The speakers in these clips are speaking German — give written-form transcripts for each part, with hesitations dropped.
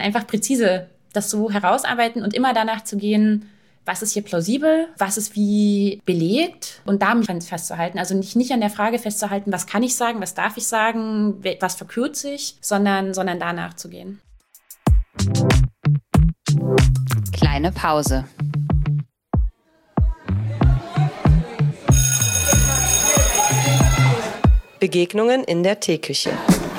Einfach präzise das so herausarbeiten und immer danach zu gehen, was ist hier plausibel, was ist wie belegt und damit festzuhalten. Also nicht an der Frage festzuhalten, was kann ich sagen, was darf ich sagen, was verkürze ich, sondern danach zu gehen. Kleine Pause. Begegnungen in der Teeküche.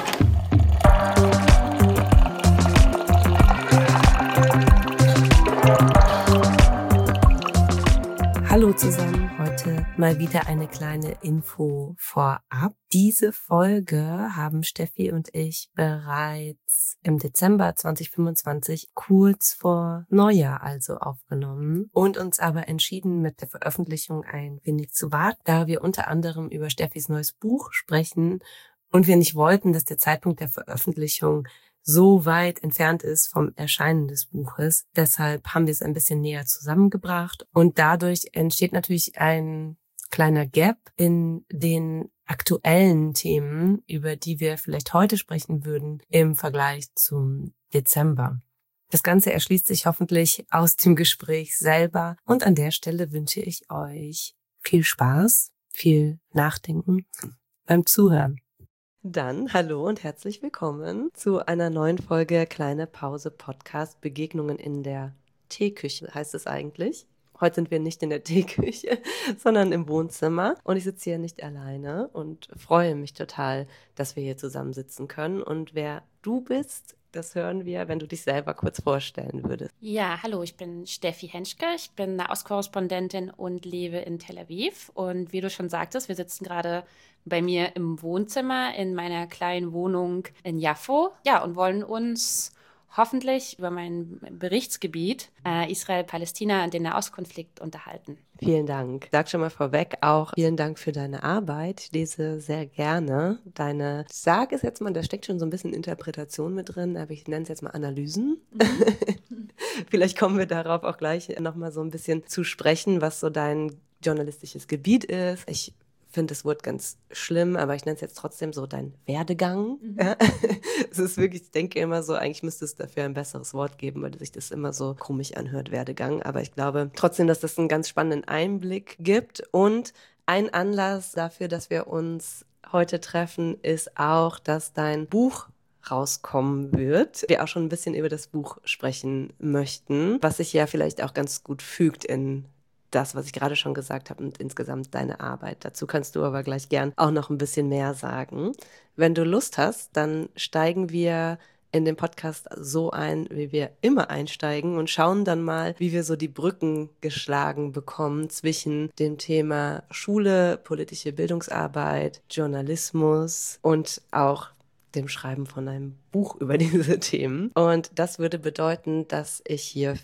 Hallo zusammen, heute mal wieder eine kleine Info vorab. Diese Folge haben Steffi und ich bereits im Dezember 2025 kurz vor Neujahr also aufgenommen und uns aber entschieden, mit der Veröffentlichung ein wenig zu warten, da wir unter anderem über Steffis neues Buch sprechen und wir nicht wollten, dass der Zeitpunkt der Veröffentlichung so weit entfernt ist vom Erscheinen des Buches. Deshalb haben wir es ein bisschen näher zusammengebracht und dadurch entsteht natürlich ein kleiner Gap in den aktuellen Themen, über die wir vielleicht heute sprechen würden, im Vergleich zum Dezember. Das Ganze erschließt sich hoffentlich aus dem Gespräch selber und an der Stelle wünsche ich euch viel Spaß, viel Nachdenken beim Zuhören. Dann hallo und herzlich willkommen zu einer neuen Folge Kleine Pause Podcast Begegnungen in der Teeküche, heißt es eigentlich. Heute sind wir nicht in der Teeküche, sondern im Wohnzimmer und ich sitze hier nicht alleine und freue mich total, dass wir hier zusammen sitzen können. Und wer du bist, das hören wir, wenn du dich selber kurz vorstellen würdest. Ja, hallo, ich bin Steffi Henschke, ich bin Nahostkorrespondentin und lebe in Tel Aviv. Und wie du schon sagtest, wir sitzen gerade bei mir im Wohnzimmer in meiner kleinen Wohnung in Jaffo. Ja, und wollen uns hoffentlich über mein Berichtsgebiet Israel-Palästina und den Nahostkonflikt unterhalten. Vielen Dank. Sag schon mal vorweg auch vielen Dank für deine Arbeit. Ich lese sehr gerne deine, sag es jetzt mal, da steckt schon so ein bisschen Interpretation mit drin, aber ich nenne es jetzt mal Analysen. Vielleicht kommen wir darauf auch gleich nochmal so ein bisschen zu sprechen, was so dein journalistisches Gebiet ist. Ich finde das Wort ganz schlimm, aber ich nenne es jetzt trotzdem so dein Werdegang. Ja. Es ist wirklich, ich denke immer so, eigentlich müsste es dafür ein besseres Wort geben, weil sich das immer so komisch anhört, Werdegang. Aber ich glaube trotzdem, dass das einen ganz spannenden Einblick gibt. Und ein Anlass dafür, dass wir uns heute treffen, ist auch, dass dein Buch rauskommen wird. Wir auch schon ein bisschen über das Buch sprechen möchten, was sich ja vielleicht auch ganz gut fügt in das, was ich gerade schon gesagt habe und insgesamt deine Arbeit. Dazu kannst du aber gleich gern auch noch ein bisschen mehr sagen. Wenn du Lust hast, dann steigen wir in den Podcast so ein, wie wir immer einsteigen und schauen dann mal, wie wir so die Brücken geschlagen bekommen zwischen dem Thema Schule, politische Bildungsarbeit, Journalismus und auch dem Schreiben von einem Buch über diese Themen. Und das würde bedeuten, dass ich hier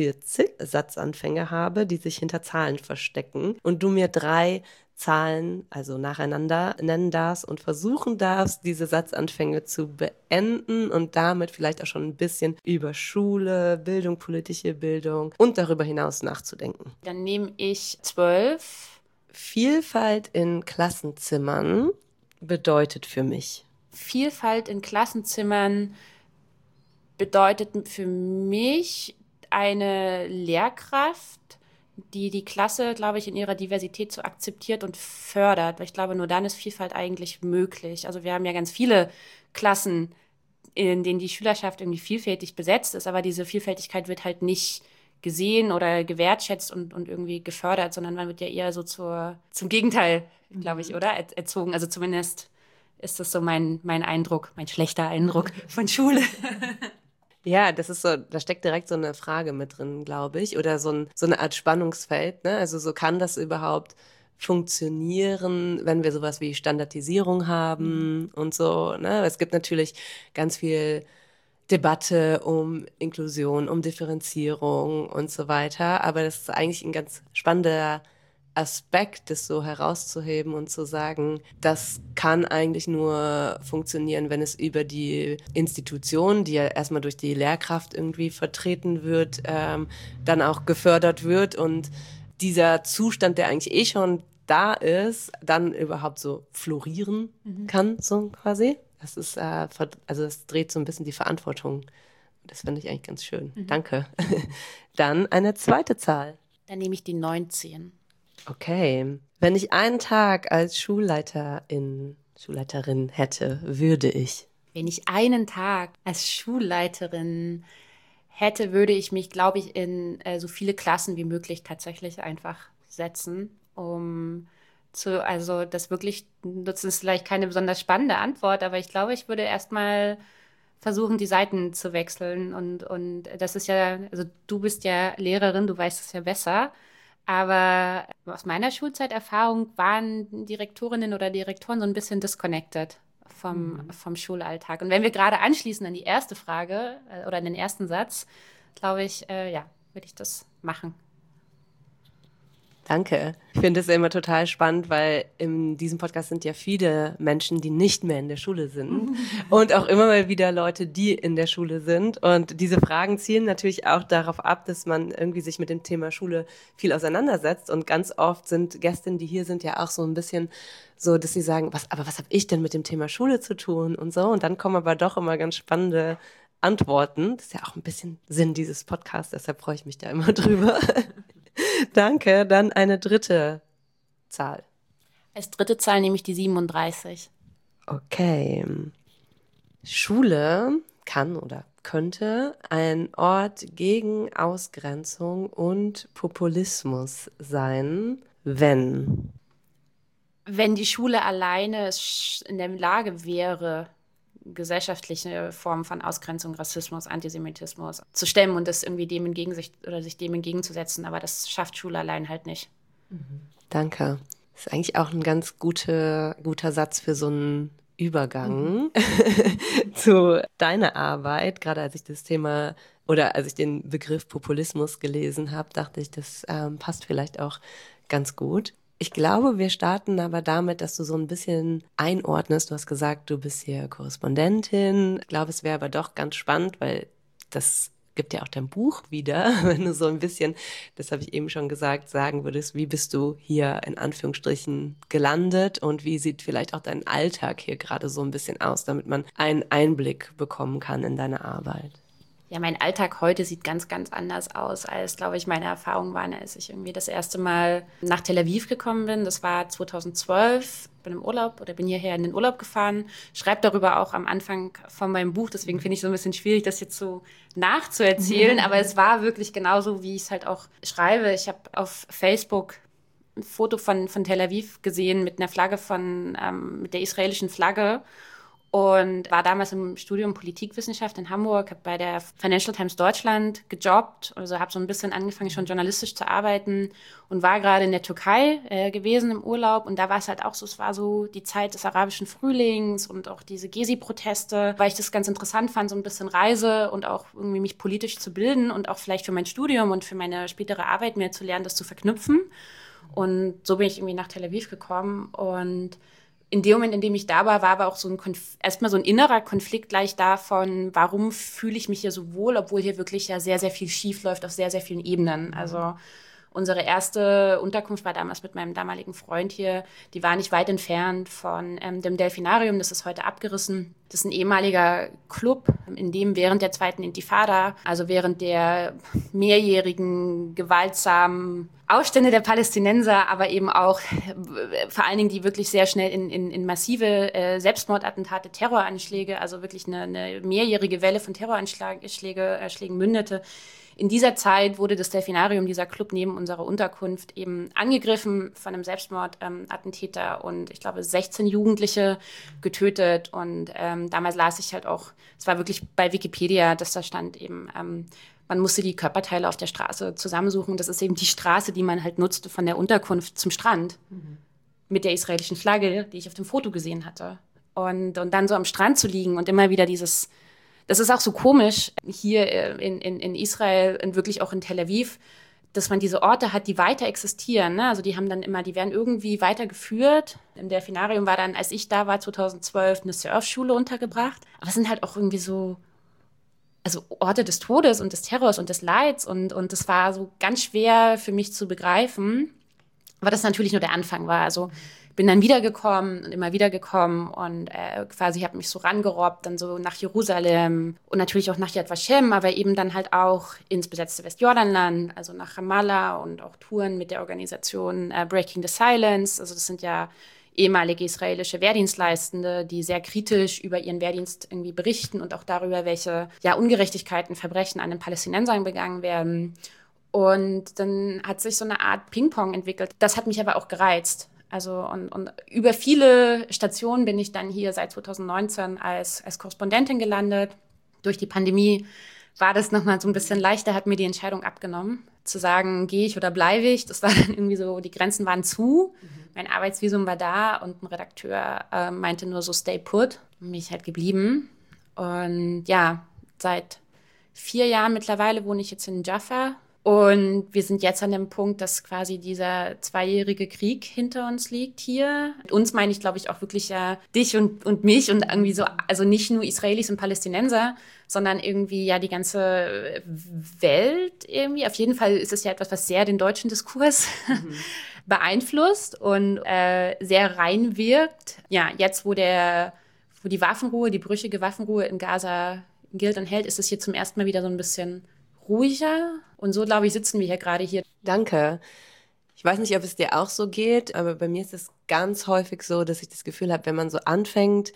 40 Satzanfänge habe, die sich hinter Zahlen verstecken und du mir 3 Zahlen, also nacheinander, nennen darfst und versuchen darfst, diese Satzanfänge zu beenden und damit vielleicht auch schon ein bisschen über Schule, Bildung, politische Bildung und darüber hinaus nachzudenken. Dann nehme ich 12. Vielfalt in Klassenzimmern bedeutet für mich. Vielfalt in Klassenzimmern bedeutet für mich eine Lehrkraft, die die Klasse, glaube ich, in ihrer Diversität so akzeptiert und fördert. Weil ich glaube, nur dann ist Vielfalt eigentlich möglich. Also wir haben ja ganz viele Klassen, in denen die Schülerschaft irgendwie vielfältig besetzt ist, aber diese Vielfältigkeit wird halt nicht gesehen oder gewertschätzt und irgendwie gefördert, sondern man wird ja eher so zum Gegenteil, glaube ich, oder? Erzogen. Also zumindest ist das so mein Eindruck, mein schlechter Eindruck von Schule. Ja, das ist so, da steckt direkt so eine Frage mit drin, glaube ich, oder so eine Art Spannungsfeld, ne? Also so kann das überhaupt funktionieren, wenn wir sowas wie Standardisierung haben und so, ne? Es gibt natürlich ganz viel Debatte um Inklusion, um Differenzierung und so weiter, aber das ist eigentlich ein ganz spannender Aspekt, das so herauszuheben und zu sagen, das kann eigentlich nur funktionieren, wenn es über die Institution, die ja erstmal durch die Lehrkraft irgendwie vertreten wird, dann auch gefördert wird und dieser Zustand, der eigentlich eh schon da ist, dann überhaupt so florieren kann, so quasi. Das ist, also das dreht so ein bisschen die Verantwortung Das finde ich eigentlich ganz schön. Danke. Dann eine zweite Zahl. Dann nehme ich die 19. Okay. Wenn ich einen Tag als Schulleiterin hätte, würde ich. Wenn ich einen Tag als Schulleiterin hätte, würde ich mich, glaube ich, in so viele Klassen wie möglich tatsächlich einfach setzen, also das wirklich, das ist vielleicht keine besonders spannende Antwort, aber ich glaube, ich würde erstmal versuchen, die Seiten zu wechseln und das ist ja, also du bist ja Lehrerin, du weißt es ja besser, aber aus meiner Schulzeiterfahrung waren Direktorinnen oder Direktoren so ein bisschen disconnected vom Schulalltag. Und wenn wir gerade anschließen an die erste Frage oder an den ersten Satz, glaube ich, ja, würde ich das machen. Danke. Ich finde es immer total spannend, weil in diesem Podcast sind ja viele Menschen, die nicht mehr in der Schule sind und auch immer mal wieder Leute, die in der Schule sind. Und diese Fragen zielen natürlich auch darauf ab, dass man irgendwie sich mit dem Thema Schule viel auseinandersetzt. Und ganz oft sind Gästinnen, die hier sind, ja auch so ein bisschen so, dass sie sagen, was habe ich denn mit dem Thema Schule zu tun und so. Und dann kommen aber doch immer ganz spannende Antworten. Das ist ja auch ein bisschen Sinn dieses Podcasts, deshalb freue ich mich da immer drüber. Danke. Dann eine dritte Zahl. Als dritte Zahl nehme ich die 37. Okay. Schule kann oder könnte ein Ort gegen Ausgrenzung und Populismus sein, wenn Wenn die Schule alleine in der Lage wäre, gesellschaftliche Formen von Ausgrenzung, Rassismus, Antisemitismus zu stemmen und das irgendwie sich dem entgegenzusetzen, aber das schafft Schule allein halt nicht. Danke. Das ist eigentlich auch ein ganz guter Satz für so einen Übergang zu deiner Arbeit. Gerade als ich das Thema oder als ich den Begriff Populismus gelesen habe, dachte ich, das passt vielleicht auch ganz gut. Ich glaube, wir starten aber damit, dass du so ein bisschen einordnest. Du hast gesagt, du bist hier Korrespondentin. Ich glaube, es wäre aber doch ganz spannend, weil das gibt ja auch dein Buch wieder, wenn du so ein bisschen, das habe ich eben schon gesagt, sagen würdest, wie bist du hier in Anführungsstrichen gelandet und wie sieht vielleicht auch dein Alltag hier gerade so ein bisschen aus, damit man einen Einblick bekommen kann in deine Arbeit. Ja, mein Alltag heute sieht ganz, ganz anders aus, als, glaube ich, meine Erfahrungen waren, als ich irgendwie das erste Mal nach Tel Aviv gekommen bin. Das war 2012, bin im Urlaub oder bin hierher in den Urlaub gefahren. Schreibe darüber auch am Anfang von meinem Buch, deswegen finde ich es so ein bisschen schwierig, das jetzt so nachzuerzählen. Aber es war wirklich genauso, wie ich es halt auch schreibe. Ich habe auf Facebook ein Foto von Tel Aviv gesehen mit einer Flagge mit der israelischen Flagge. Und war damals im Studium Politikwissenschaft in Hamburg, habe bei der Financial Times Deutschland gejobbt, also habe so ein bisschen angefangen, schon journalistisch zu arbeiten und war gerade in der Türkei gewesen im Urlaub. Und da war es halt auch so, es war so die Zeit des arabischen Frühlings und auch diese Gezi-Proteste, weil ich das ganz interessant fand, so ein bisschen Reise und auch irgendwie mich politisch zu bilden und auch vielleicht für mein Studium und für meine spätere Arbeit mehr zu lernen, das zu verknüpfen. Und so bin ich irgendwie nach Tel Aviv gekommen und in dem Moment, in dem ich da war, war aber auch so erstmal so ein innerer Konflikt gleich davon, warum fühle ich mich hier so wohl, obwohl hier wirklich ja sehr, sehr viel schief läuft auf sehr, sehr vielen Ebenen. Also unsere erste Unterkunft war damals mit meinem damaligen Freund hier. Die war nicht weit entfernt von dem Delfinarium. Das ist heute abgerissen. Das ist ein ehemaliger Club, in dem während der zweiten Intifada, also während der mehrjährigen gewaltsamen Aufstände der Palästinenser, aber eben auch vor allen Dingen die wirklich sehr schnell in massive Selbstmordattentate, Terroranschläge, also wirklich eine mehrjährige Welle von Terroranschlägen mündete. In dieser Zeit wurde das Delfinarium, dieser Club neben unserer Unterkunft, eben angegriffen von einem Selbstmordattentäter und ich glaube 16 Jugendliche getötet. Und damals las ich halt auch, es war wirklich bei Wikipedia, dass da stand eben, man musste die Körperteile auf der Straße zusammensuchen. Das ist eben die Straße, die man halt nutzte von der Unterkunft zum Strand mit der israelischen Flagge, die ich auf dem Foto gesehen hatte. Und dann so am Strand zu liegen und immer wieder das ist auch so komisch hier in Israel und wirklich auch in Tel Aviv, dass man diese Orte hat, die weiter existieren. Ne? Also die werden irgendwie weitergeführt. Im Delfinarium war dann, als ich da war, 2012, eine Surfschule untergebracht. Aber es sind halt auch irgendwie so, also Orte des Todes und des Terrors und des Leids. Und das war so ganz schwer für mich zu begreifen. Aber das natürlich nur der Anfang war. Also bin dann wiedergekommen und immer wiedergekommen und quasi habe mich so rangerobbt, dann so nach Jerusalem und natürlich auch nach Yad Vashem, aber eben dann halt auch ins besetzte Westjordanland, also nach Ramallah und auch Touren mit der Organisation Breaking the Silence. Also das sind ja ehemalige israelische Wehrdienstleistende, die sehr kritisch über ihren Wehrdienst irgendwie berichten und auch darüber, welche Ungerechtigkeiten, Verbrechen an den Palästinensern begangen werden. Und dann hat sich so eine Art Ping-Pong entwickelt. Das hat mich aber auch gereizt. Also und über viele Stationen bin ich dann hier seit 2019 als Korrespondentin gelandet. Durch die Pandemie war das nochmal so ein bisschen leichter, hat mir die Entscheidung abgenommen, zu sagen, gehe ich oder bleibe ich. Das war dann irgendwie so, die Grenzen waren zu. Mein Arbeitsvisum war da und ein Redakteur meinte nur so, stay put. Und bin ich halt geblieben. Und ja, seit 4 Jahren mittlerweile wohne ich jetzt in Jaffa. Und wir sind jetzt an dem Punkt, dass quasi dieser 2-jährige Krieg hinter uns liegt hier. Mit uns meine ich, glaube ich, auch wirklich ja dich und mich und irgendwie so, also nicht nur Israelis und Palästinenser, sondern irgendwie ja die ganze Welt irgendwie. Auf jeden Fall ist es ja etwas, was sehr den deutschen Diskurs beeinflusst und sehr reinwirkt. Ja, jetzt, wo die Waffenruhe, die brüchige Waffenruhe in Gaza gilt und hält, ist es hier zum ersten Mal wieder so ein bisschen ruhiger. Und so, glaube ich, sitzen wir hier gerade hier. Danke. Ich weiß nicht, ob es dir auch so geht, aber bei mir ist es ganz häufig so, dass ich das Gefühl habe, wenn man so anfängt,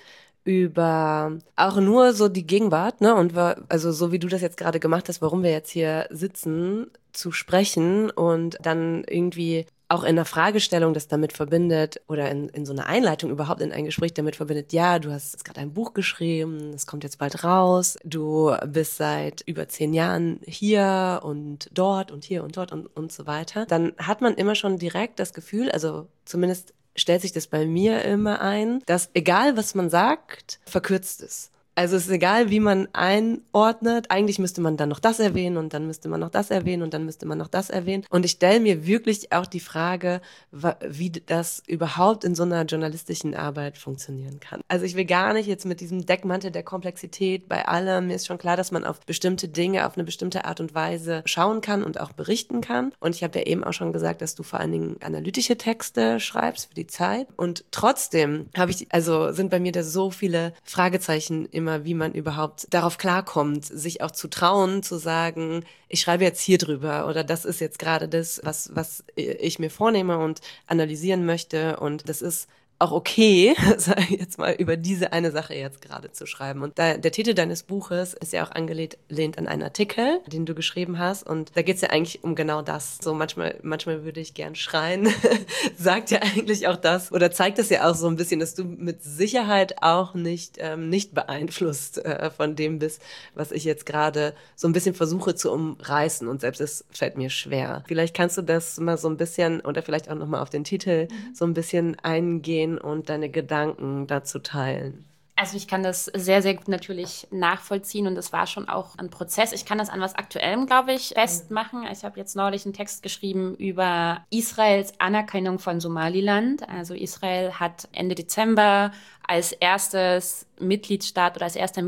über auch nur so die Gegenwart, ne, und also so wie du das jetzt gerade gemacht hast, warum wir jetzt hier sitzen, zu sprechen und dann irgendwie auch in einer Fragestellung das damit verbindet oder in so einer Einleitung überhaupt in ein Gespräch damit verbindet, ja, du hast jetzt gerade ein Buch geschrieben, es kommt jetzt bald raus, du bist seit über 10 Jahren hier und dort und hier und dort und so weiter, dann hat man immer schon direkt das Gefühl, also zumindest stellt sich das bei mir immer ein, dass egal was man sagt, verkürzt ist. Also es ist egal, wie man einordnet. Eigentlich müsste man dann noch das erwähnen und dann müsste man noch das erwähnen und dann müsste man noch das erwähnen. Und ich stelle mir wirklich auch die Frage, wie das überhaupt in so einer journalistischen Arbeit funktionieren kann. Also ich will gar nicht jetzt mit diesem Deckmantel der Komplexität bei allem. Mir ist schon klar, dass man auf bestimmte Dinge auf eine bestimmte Art und Weise schauen kann und auch berichten kann. Und ich habe ja eben auch schon gesagt, dass du vor allen Dingen analytische Texte schreibst für die Zeit. Und trotzdem sind bei mir da so viele Fragezeichen immer, wie man überhaupt darauf klarkommt, sich auch zu trauen, zu sagen, ich schreibe jetzt hier drüber oder das ist jetzt gerade das, was ich mir vornehme und analysieren möchte und das ist auch okay, sag ich jetzt mal, über diese eine Sache jetzt gerade zu schreiben. Und der Titel deines Buches ist ja auch angelehnt an einen Artikel, den du geschrieben hast. Und da geht's ja eigentlich um genau das. So manchmal würde ich gern schreien. Sagt ja eigentlich auch das. Oder zeigt das ja auch so ein bisschen, dass du mit Sicherheit auch nicht beeinflusst von dem bist, was ich jetzt gerade so ein bisschen versuche zu umreißen. Und selbst es fällt mir schwer. Vielleicht kannst du das mal so ein bisschen oder vielleicht auch nochmal auf den Titel so ein bisschen eingehen und deine Gedanken dazu teilen. Also ich kann das sehr, sehr gut natürlich nachvollziehen und das war schon auch ein Prozess. Ich kann das an was Aktuellem, glaube ich, festmachen. Ich habe jetzt neulich einen Text geschrieben über Israels Anerkennung von Somaliland. Also Israel hat Ende Dezember als erster Mitgliedstaat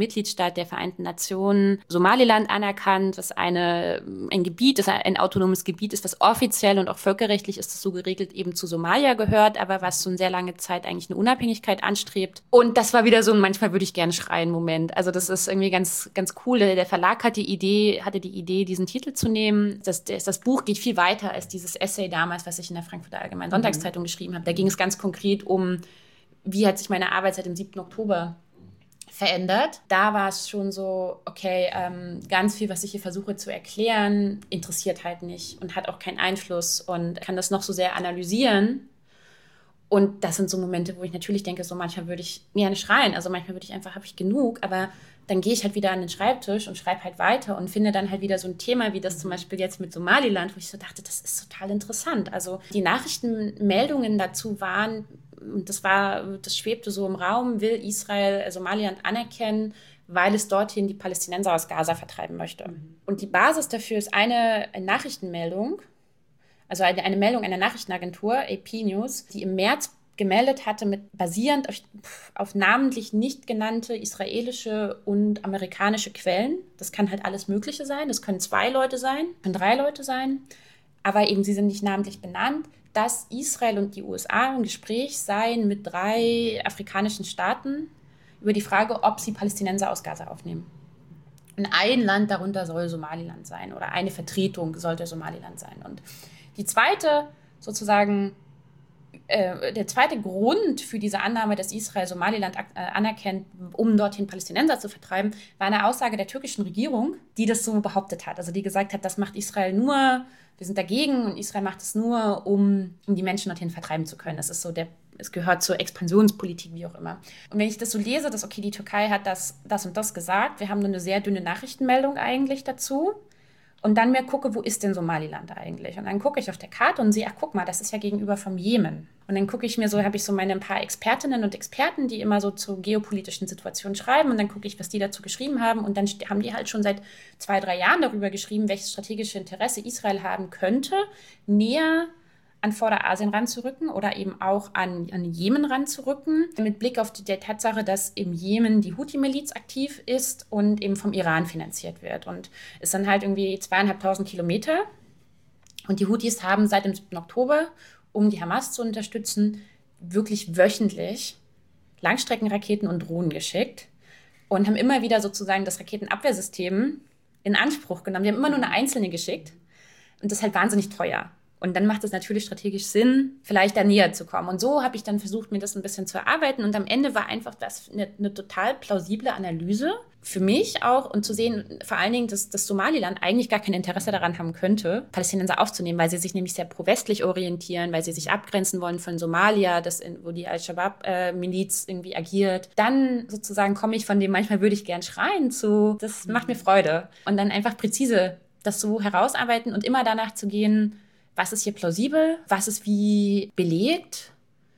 der Vereinten Nationen Somaliland anerkannt, was ein autonomes Gebiet ist, was offiziell und auch völkerrechtlich ist es so geregelt, eben zu Somalia gehört, aber was schon sehr lange Zeit eigentlich eine Unabhängigkeit anstrebt. Und das war wieder so ein manchmal würde ich gerne schreien Moment. Also das ist irgendwie ganz, ganz cool. Der Verlag hatte die Idee, diesen Titel zu nehmen. Das Buch geht viel weiter als dieses Essay damals, was ich in der Frankfurter Allgemeinen Sonntagszeitung geschrieben habe. Da ging es ganz konkret um, wie hat sich meine Arbeit seit dem 7. Oktober verändert. Da war es schon so, okay, ganz viel, was ich hier versuche zu erklären, interessiert halt nicht und hat auch keinen Einfluss und kann das noch so sehr analysieren. Und das sind so Momente, wo ich natürlich denke, so manchmal würde ich gerne schreien. Also manchmal würde ich einfach, habe ich genug, aber dann gehe ich halt wieder an den Schreibtisch und schreibe halt weiter und finde dann halt wieder so ein Thema, wie das zum Beispiel jetzt mit Somaliland, wo ich so dachte, das ist total interessant. Also die Nachrichtenmeldungen dazu waren, und das schwebte so im Raum, will Israel Somaliland anerkennen, weil es dorthin die Palästinenser aus Gaza vertreiben möchte. Und die Basis dafür ist eine Nachrichtenmeldung, also eine Meldung einer Nachrichtenagentur, AP News, die im März gemeldet hatte, basierend auf namentlich nicht genannte israelische und amerikanische Quellen. Das kann halt alles Mögliche sein. Das können 2 Leute sein, können 3 Leute sein, aber eben sie sind nicht namentlich benannt, dass Israel und die USA im Gespräch seien mit 3 afrikanischen Staaten über die Frage, ob sie Palästinenser aus Gaza aufnehmen. Und ein Land darunter soll Somaliland sein oder eine Vertretung sollte Somaliland sein. Und die zweite sozusagen der zweite Grund für diese Annahme, dass Israel Somaliland anerkennt, um dorthin Palästinenser zu vertreiben, war eine Aussage der türkischen Regierung, die das so behauptet hat. Also die gesagt hat, das macht Israel nur, wir sind dagegen und Israel macht es nur, um die Menschen dorthin vertreiben zu können. Das ist so es gehört zur Expansionspolitik, wie auch immer. Und wenn ich das so lese, dass okay, die Türkei hat das und das gesagt, wir haben nur eine sehr dünne Nachrichtenmeldung eigentlich dazu. Und dann mir gucke, wo ist denn Somaliland eigentlich? Und dann gucke ich auf der Karte und sehe, ach guck mal, das ist ja gegenüber vom Jemen. Und dann gucke ich mir so, habe ich so meine ein paar Expertinnen und Experten, die immer so zu geopolitischen Situationen schreiben. Und dann gucke ich, was die dazu geschrieben haben. Und dann haben die halt schon seit 2, 3 Jahren darüber geschrieben, welches strategische Interesse Israel haben könnte, näher an Vorderasien ranzurücken oder eben auch an Jemen ranzurücken, mit Blick auf die Tatsache, dass im Jemen die Houthi-Miliz aktiv ist und eben vom Iran finanziert wird. Und es sind halt irgendwie 2.500 Kilometer. Und die Houthis haben seit dem 7. Oktober, um die Hamas zu unterstützen, wirklich wöchentlich Langstreckenraketen und Drohnen geschickt und haben immer wieder sozusagen das Raketenabwehrsystem in Anspruch genommen. Die haben immer nur eine einzelne geschickt und das ist halt wahnsinnig teuer. Und dann macht es natürlich strategisch Sinn, vielleicht da näher zu kommen. Und so habe ich dann versucht, mir das ein bisschen zu erarbeiten. Und am Ende war einfach das eine total plausible Analyse für mich auch und zu sehen, vor allen Dingen, dass das Somaliland eigentlich gar kein Interesse daran haben könnte, Palästinenser aufzunehmen, weil sie sich nämlich sehr pro-westlich orientieren, weil sie sich abgrenzen wollen von Somalia, wo die Al-Shabaab-Miliz irgendwie agiert. Dann sozusagen komme ich von dem, manchmal würde ich gern schreien, zu, das macht mir Freude. Und dann einfach präzise das so herausarbeiten und immer danach zu gehen, was ist hier plausibel, was ist wie belegt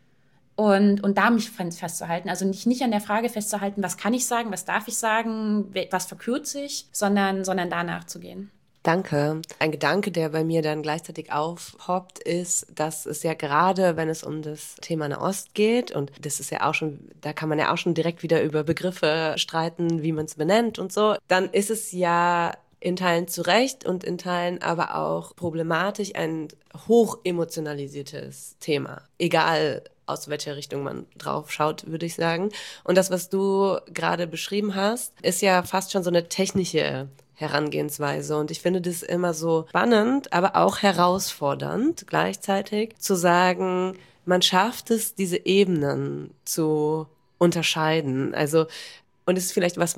und da mich festzuhalten. Also nicht an der Frage festzuhalten, was kann ich sagen, was darf ich sagen, was verkürze ich, sondern danach zu gehen. Danke. Ein Gedanke, der bei mir dann gleichzeitig aufpoppt, ist, dass es ja gerade, wenn es um das Thema Nahost geht, und das ist ja auch schon, da kann man ja auch schon direkt wieder über Begriffe streiten, wie man es benennt und so, dann ist es ja in Teilen zu Recht und in Teilen aber auch problematisch ein hoch emotionalisiertes Thema. Egal, aus welcher Richtung man drauf schaut, würde ich sagen. Und das, was du gerade beschrieben hast, ist ja fast schon so eine technische Herangehensweise. Und ich finde das immer so spannend, aber auch herausfordernd gleichzeitig zu sagen, man schafft es, diese Ebenen zu unterscheiden. Also und es ist vielleicht was,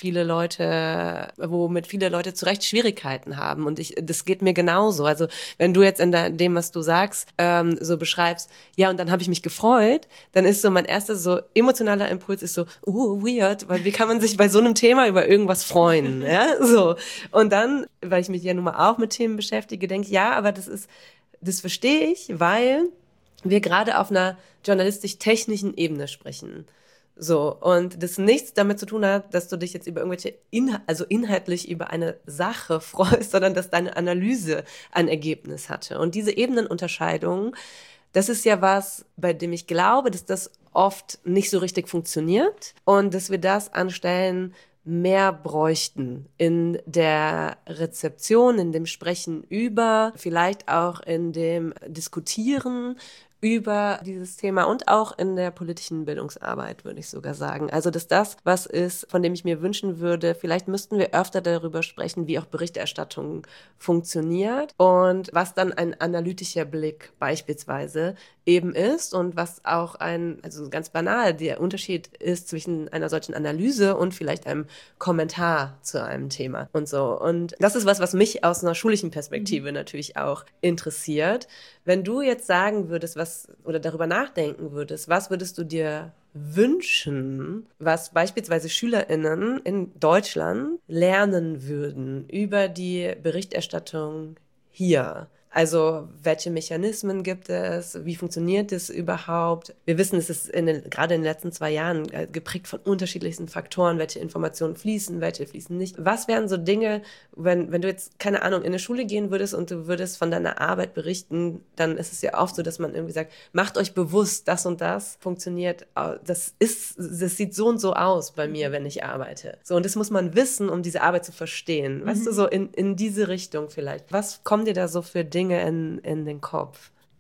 womit viele Leute zu Recht Schwierigkeiten haben. Und das geht mir genauso. Also wenn du jetzt in dem, was du sagst, so beschreibst, ja, und dann habe ich mich gefreut, dann ist so mein erster so emotionaler Impuls ist so, weird, weil wie kann man sich bei so einem Thema über irgendwas freuen? Ja, so. Und dann, weil ich mich ja nun mal auch mit Themen beschäftige, denke ich, ja, aber das verstehe ich, weil wir gerade auf einer journalistisch-technischen Ebene sprechen. So, und das nichts damit zu tun hat, dass du dich jetzt über irgendwelche, inhaltlich über eine Sache freust, sondern dass deine Analyse ein Ergebnis hatte. Und diese Ebenenunterscheidung, das ist ja was, bei dem ich glaube, dass das oft nicht so richtig funktioniert und dass wir das an Stellen mehr bräuchten in der Rezeption, in dem Sprechen über, vielleicht auch in dem Diskutieren über dieses Thema und auch in der politischen Bildungsarbeit, würde ich sogar sagen. Also, dass das was ist, von dem ich mir wünschen würde, vielleicht müssten wir öfter darüber sprechen, wie auch Berichterstattung funktioniert und was dann ein analytischer Blick beispielsweise eben ist und was auch also ganz banal, der Unterschied ist zwischen einer solchen Analyse und vielleicht einem Kommentar zu einem Thema und so. Und das ist was mich aus einer schulischen Perspektive natürlich auch interessiert. Wenn du jetzt sagen würdest, oder darüber nachdenken würdest, was würdest du dir wünschen, was beispielsweise SchülerInnen in Deutschland lernen würden über die Berichterstattung hier? Also, welche Mechanismen gibt es? Wie funktioniert es überhaupt? Wir wissen, es ist gerade in den letzten 2 Jahren geprägt von unterschiedlichsten Faktoren, welche Informationen fließen, welche fließen nicht. Was wären so Dinge, wenn du jetzt, keine Ahnung, in eine Schule gehen würdest und du würdest von deiner Arbeit berichten, dann ist es ja oft so, dass man irgendwie sagt, macht euch bewusst, das und das funktioniert, das sieht so und so aus bei mir, wenn ich arbeite. So, und das muss man wissen, um diese Arbeit zu verstehen. Weißt du, so in diese Richtung vielleicht. Was kommt dir da so für Dinge in den Kopf?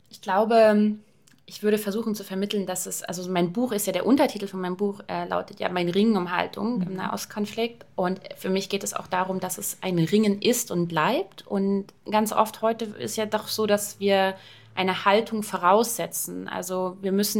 Ich glaube, ich würde versuchen zu vermitteln, dass also mein Buch ist ja, der Untertitel von meinem Buch lautet ja Mein Ringen um Haltung im Nahostkonflikt. Und für mich geht es auch darum, dass es ein Ringen ist und bleibt. Und ganz oft heute ist ja doch so, dass wir eine Haltung voraussetzen. Also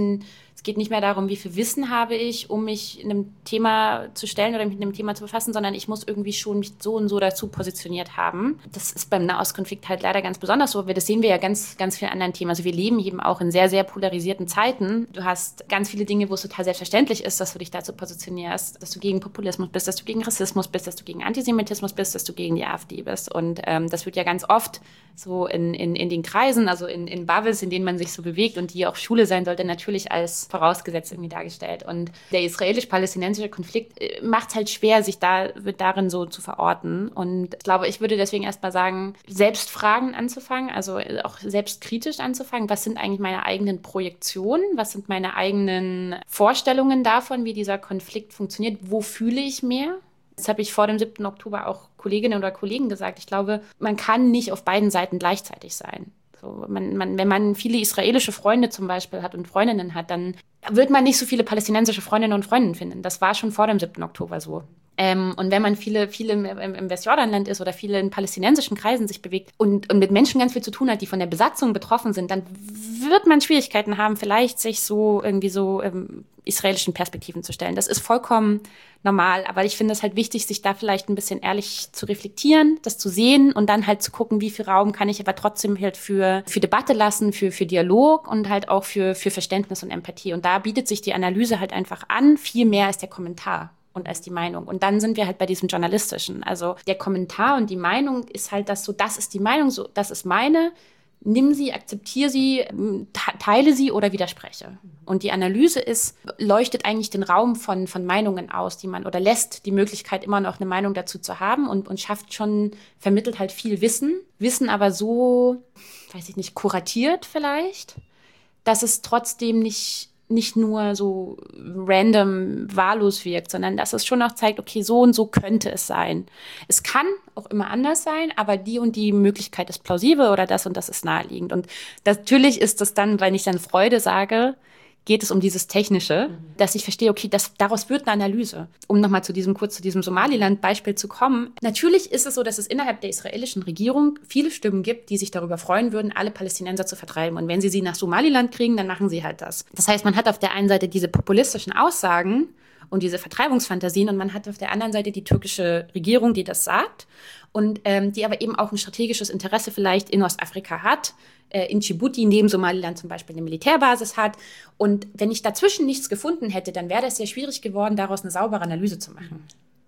es geht nicht mehr darum, wie viel Wissen habe ich, um mich in einem Thema zu stellen oder mich mit einem Thema zu befassen, sondern ich muss irgendwie schon mich so und so dazu positioniert haben. Das ist beim Nahostkonflikt halt leider ganz besonders so. Das sehen wir ja ganz, ganz vielen anderen Themen. Also wir leben eben auch in sehr, sehr polarisierten Zeiten. Du hast ganz viele Dinge, wo es total selbstverständlich ist, dass du dich dazu positionierst, dass du gegen Populismus bist, dass du gegen Rassismus bist, dass du gegen Antisemitismus bist, dass du gegen die AfD bist. Und das wird ja ganz oft so in den Kreisen, also in Bubbles, in denen man sich so bewegt und die auch Schule sein sollte, natürlich als vorausgesetzt irgendwie dargestellt. Und der israelisch-palästinensische Konflikt macht es halt schwer, wird darin so zu verorten. Und ich glaube, ich würde deswegen erstmal sagen, selbst Fragen anzufangen, also auch selbstkritisch anzufangen. Was sind eigentlich meine eigenen Projektionen? Was sind meine eigenen Vorstellungen davon, wie dieser Konflikt funktioniert? Wo fühle ich mehr? Das habe ich vor dem 7. Oktober auch Kolleginnen oder Kollegen gesagt. Ich glaube, man kann nicht auf beiden Seiten gleichzeitig sein. So, wenn man viele israelische Freunde zum Beispiel hat und Freundinnen hat, dann wird man nicht so viele palästinensische Freundinnen und Freunde finden. Das war schon vor dem 7. Oktober so. Und wenn man viele im Westjordanland ist oder viele in palästinensischen Kreisen sich bewegt und mit Menschen ganz viel zu tun hat, die von der Besatzung betroffen sind, dann wird man Schwierigkeiten haben, vielleicht sich so irgendwie so israelischen Perspektiven zu stellen. Das ist vollkommen normal, aber ich finde es halt wichtig, sich da vielleicht ein bisschen ehrlich zu reflektieren, das zu sehen und dann halt zu gucken, wie viel Raum kann ich aber trotzdem halt für Debatte lassen, für Dialog und halt auch für Verständnis und Empathie. Und da bietet sich die Analyse halt einfach an, viel mehr als der Kommentar und als die Meinung. Und dann sind wir halt bei diesem Journalistischen. Also der Kommentar und die Meinung ist halt das ist die Meinung, so, das ist meine, nimm sie, akzeptiere sie, teile sie oder widerspreche. Und die Analyse leuchtet eigentlich den Raum von Meinungen aus, oder lässt die Möglichkeit, immer noch eine Meinung dazu zu haben und vermittelt halt viel Wissen aber so, weiß ich nicht, kuratiert vielleicht, dass es trotzdem nicht nur so random wahllos wirkt, sondern dass es schon auch zeigt, okay, so und so könnte es sein. Es kann auch immer anders sein, aber die und die Möglichkeit ist plausibel oder das und das ist naheliegend. Und natürlich ist das dann, wenn ich dann Freude sage, geht es um dieses Technische, dass ich verstehe, okay, daraus wird eine Analyse. Um nochmal kurz zu diesem Somaliland-Beispiel zu kommen. Natürlich ist es so, dass es innerhalb der israelischen Regierung viele Stimmen gibt, die sich darüber freuen würden, alle Palästinenser zu vertreiben. Und wenn sie nach Somaliland kriegen, dann machen sie halt das. Das heißt, man hat auf der einen Seite diese populistischen Aussagen und diese Vertreibungsfantasien und man hat auf der anderen Seite die türkische Regierung, die das sagt und die aber eben auch ein strategisches Interesse vielleicht in Ostafrika hat, in Djibouti neben Somaliland zum Beispiel eine Militärbasis hat. Und wenn ich dazwischen nichts gefunden hätte, dann wäre das sehr schwierig geworden, daraus eine saubere Analyse zu machen.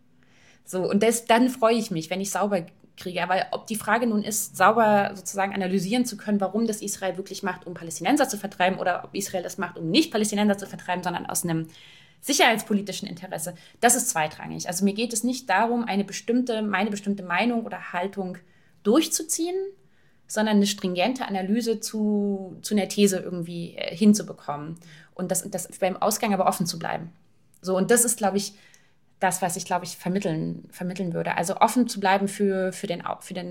So, und dann freue ich mich, wenn ich sauber kriege. Aber ob die Frage nun ist, sauber sozusagen analysieren zu können, warum das Israel wirklich macht, um Palästinenser zu vertreiben, oder ob Israel das macht, um nicht Palästinenser zu vertreiben, sondern aus einem sicherheitspolitischen Interesse, das ist zweitrangig. Also mir geht es nicht darum, meine bestimmte Meinung oder Haltung durchzuziehen, sondern eine stringente Analyse zu einer These irgendwie hinzubekommen und das beim Ausgang aber offen zu bleiben. So, und das ist, glaube ich, das, was ich, glaube ich, vermitteln würde. Also offen zu bleiben für den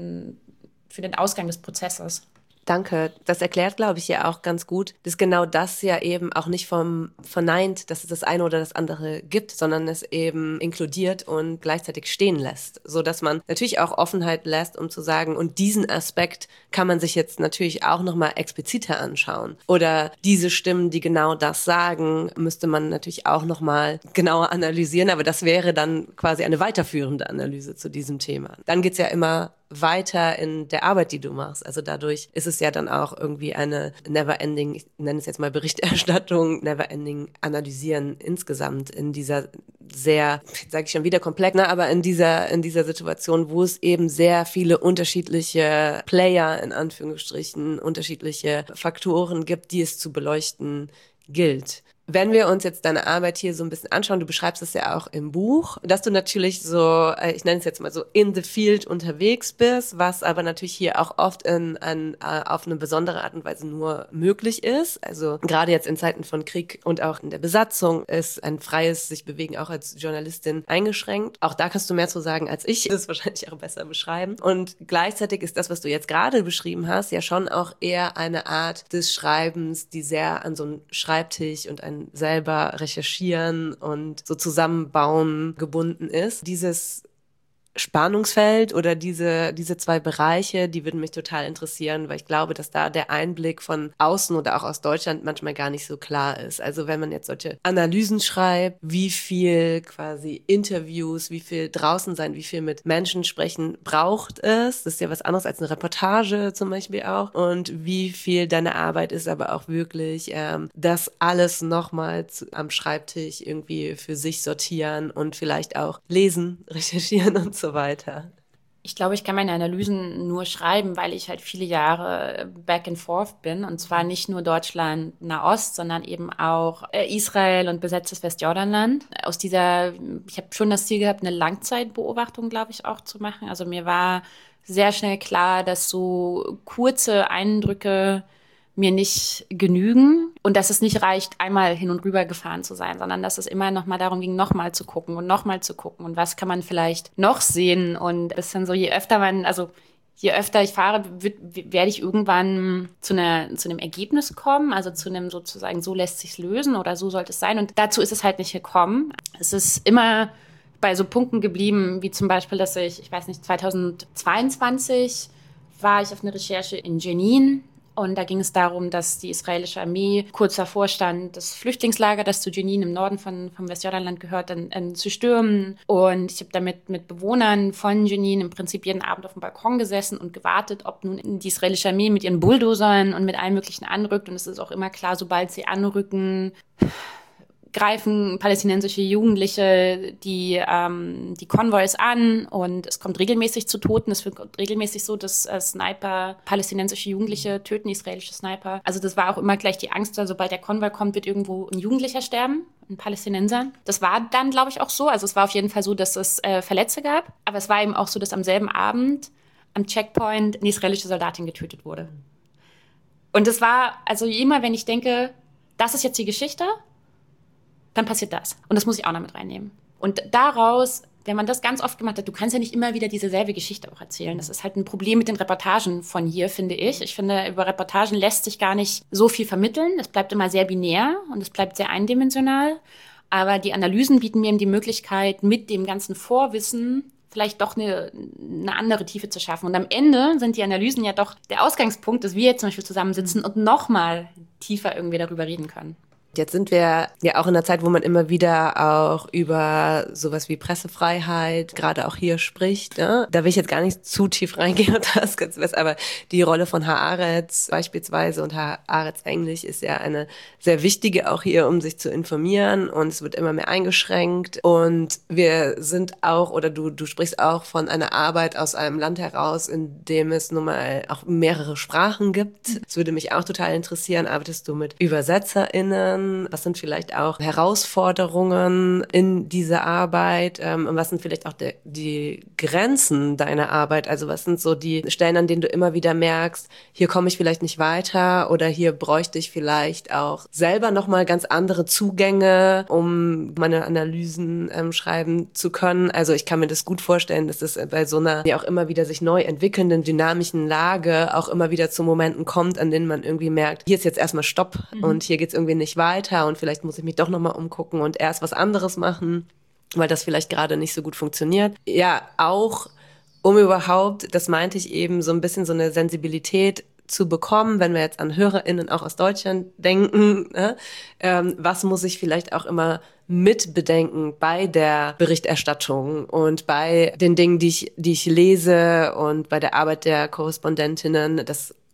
Ausgang des Prozesses. Danke. Das erklärt, glaube ich, ja auch ganz gut, dass genau das ja eben auch nicht verneint, dass es das eine oder das andere gibt, sondern es eben inkludiert und gleichzeitig stehen lässt, so dass man natürlich auch Offenheit lässt, um zu sagen, und diesen Aspekt kann man sich jetzt natürlich auch nochmal expliziter anschauen. Oder diese Stimmen, die genau das sagen, müsste man natürlich auch nochmal genauer analysieren, aber das wäre dann quasi eine weiterführende Analyse zu diesem Thema. Dann geht's ja immer weiter in der Arbeit, die du machst. Also dadurch ist es ja dann auch irgendwie eine never-ending, ich nenne es jetzt mal Berichterstattung, never-ending Analysieren insgesamt in dieser sehr, sage ich schon wieder komplex, aber in dieser Situation, wo es eben sehr viele unterschiedliche Player, in Anführungsstrichen, unterschiedliche Faktoren gibt, die es zu beleuchten gilt. Wenn wir uns jetzt deine Arbeit hier so ein bisschen anschauen, du beschreibst es ja auch im Buch, dass du natürlich so, ich nenne es jetzt mal so, in the field unterwegs bist, was aber natürlich hier auch oft auf eine besondere Art und Weise nur möglich ist. Also gerade jetzt in Zeiten von Krieg und auch in der Besatzung ist ein freies sich bewegen auch als Journalistin eingeschränkt. Auch da kannst du mehr zu sagen als ich, das wahrscheinlich auch besser beschreiben. Und gleichzeitig ist das, was du jetzt gerade beschrieben hast, ja schon auch eher eine Art des Schreibens, die sehr an so einen Schreibtisch und ein selber recherchieren und so zusammenbauen gebunden ist. Dieses Spannungsfeld oder diese zwei Bereiche, die würden mich total interessieren, weil ich glaube, dass da der Einblick von außen oder auch aus Deutschland manchmal gar nicht so klar ist. Also wenn man jetzt solche Analysen schreibt, wie viel quasi Interviews, wie viel draußen sein, wie viel mit Menschen sprechen braucht es. Das ist ja was anderes als eine Reportage zum Beispiel auch. Und wie viel deine Arbeit ist aber auch wirklich das alles nochmal am Schreibtisch irgendwie für sich sortieren und vielleicht auch lesen, recherchieren und so weiter. Ich glaube, ich kann meine Analysen nur schreiben, weil ich halt viele Jahre back and forth bin. Und zwar nicht nur Deutschland, Nahost, sondern eben auch Israel und besetztes Westjordanland. Ich habe schon das Ziel gehabt, eine Langzeitbeobachtung, glaube ich, auch zu machen. Also mir war sehr schnell klar, dass so kurze Eindrücke mir nicht genügen und dass es nicht reicht, einmal hin und rüber gefahren zu sein, sondern dass es immer noch mal darum ging, nochmal zu gucken und was kann man vielleicht noch sehen und es dann so, je öfter ich fahre, werde ich irgendwann zu einem Ergebnis kommen, also zu einem sozusagen, so lässt sich's lösen oder so sollte es sein und dazu ist es halt nicht gekommen. Es ist immer bei so Punkten geblieben, wie zum Beispiel, dass ich weiß nicht, 2022 war ich auf einer Recherche in Jenin. Und da ging es darum, dass die israelische Armee kurz davor stand, das Flüchtlingslager, das zu Jenin im Norden vom Westjordanland gehört, dann zu stürmen. Und ich habe damit mit Bewohnern von Jenin im Prinzip jeden Abend auf dem Balkon gesessen und gewartet, ob nun die israelische Armee mit ihren Bulldozern und mit allem Möglichen anrückt. Und es ist auch immer klar, sobald sie anrücken, greifen palästinensische Jugendliche die Konvois an und es kommt regelmäßig zu Toten. Es wird regelmäßig so, dass Sniper palästinensische Jugendliche töten, israelische Sniper. Also das war auch immer gleich die Angst, sobald der Konvoi kommt, wird irgendwo ein Jugendlicher sterben, ein Palästinenser. Das war dann, glaube ich, auch so. Also es war auf jeden Fall so, dass es Verletzte gab. Aber es war eben auch so, dass am selben Abend am Checkpoint eine israelische Soldatin getötet wurde. Und es war, also immer, wenn ich denke, das ist jetzt die Geschichte, dann passiert das. Und das muss ich auch noch mit reinnehmen. Und daraus, wenn man das ganz oft gemacht hat, du kannst ja nicht immer wieder dieselbe Geschichte auch erzählen. Das ist halt ein Problem mit den Reportagen von hier, finde ich. Ich finde, über Reportagen lässt sich gar nicht so viel vermitteln. Es bleibt immer sehr binär und es bleibt sehr eindimensional. Aber die Analysen bieten mir eben die Möglichkeit, mit dem ganzen Vorwissen vielleicht doch eine andere Tiefe zu schaffen. Und am Ende sind die Analysen ja doch der Ausgangspunkt, dass wir jetzt zum Beispiel zusammensitzen und nochmal tiefer irgendwie darüber reden können. Jetzt sind wir ja auch in einer Zeit, wo man immer wieder auch über sowas wie Pressefreiheit, gerade auch hier spricht. Ne? Da will ich jetzt gar nicht zu tief reingehen, aber die Rolle von Haaretz beispielsweise und Haaretz Englisch ist ja eine sehr wichtige auch hier, um sich zu informieren und es wird immer mehr eingeschränkt und wir sind auch, oder du sprichst auch von einer Arbeit aus einem Land heraus, in dem es nun mal auch mehrere Sprachen gibt. Das würde mich auch total interessieren. Arbeitest du mit ÜbersetzerInnen? Was sind vielleicht auch Herausforderungen in dieser Arbeit? Und was sind vielleicht auch die Grenzen deiner Arbeit? Also was sind so die Stellen, an denen du immer wieder merkst, hier komme ich vielleicht nicht weiter oder hier bräuchte ich vielleicht auch selber nochmal ganz andere Zugänge, um meine Analysen schreiben zu können. Also ich kann mir das gut vorstellen, dass es bei so einer ja auch immer wieder sich neu entwickelnden, dynamischen Lage auch immer wieder zu Momenten kommt, an denen man irgendwie merkt, hier ist jetzt erstmal Stopp und hier geht's irgendwie nicht weiter und vielleicht muss ich mich doch nochmal umgucken und erst was anderes machen, weil das vielleicht gerade nicht so gut funktioniert. Ja, auch um überhaupt, das meinte ich eben, so ein bisschen so eine Sensibilität zu bekommen, wenn wir jetzt an HörerInnen auch aus Deutschland denken, ne? Was muss ich vielleicht auch immer mit bedenken bei der Berichterstattung und bei den Dingen, die ich lese und bei der Arbeit der Korrespondentinnen, das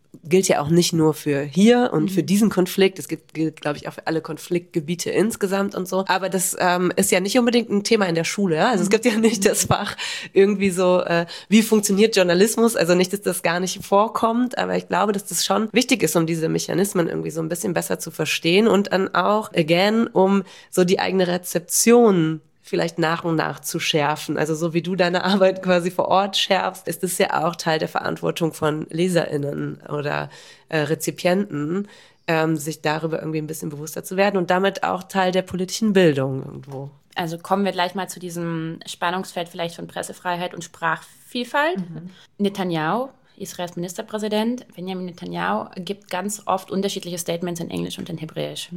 gilt ja auch nicht nur für hier und für diesen Konflikt. Es gilt, glaube ich, auch für alle Konfliktgebiete insgesamt und so. Aber das ist ja nicht unbedingt ein Thema in der Schule. Ja? Also es gibt ja nicht das Fach irgendwie so, wie funktioniert Journalismus? Also nicht, dass das gar nicht vorkommt, aber ich glaube, dass das schon wichtig ist, um diese Mechanismen irgendwie so ein bisschen besser zu verstehen und dann auch, again, um so die eigene Rezeption vielleicht nach und nach zu schärfen. Also so wie du deine Arbeit quasi vor Ort schärfst, ist es ja auch Teil der Verantwortung von LeserInnen oder Rezipienten, sich darüber irgendwie ein bisschen bewusster zu werden und damit auch Teil der politischen Bildung irgendwo. Also kommen wir gleich mal zu diesem Spannungsfeld vielleicht von Pressefreiheit und Sprachvielfalt. Netanyahu, Israels Ministerpräsident, Benjamin Netanyahu, gibt ganz oft unterschiedliche Statements in Englisch und in Hebräisch.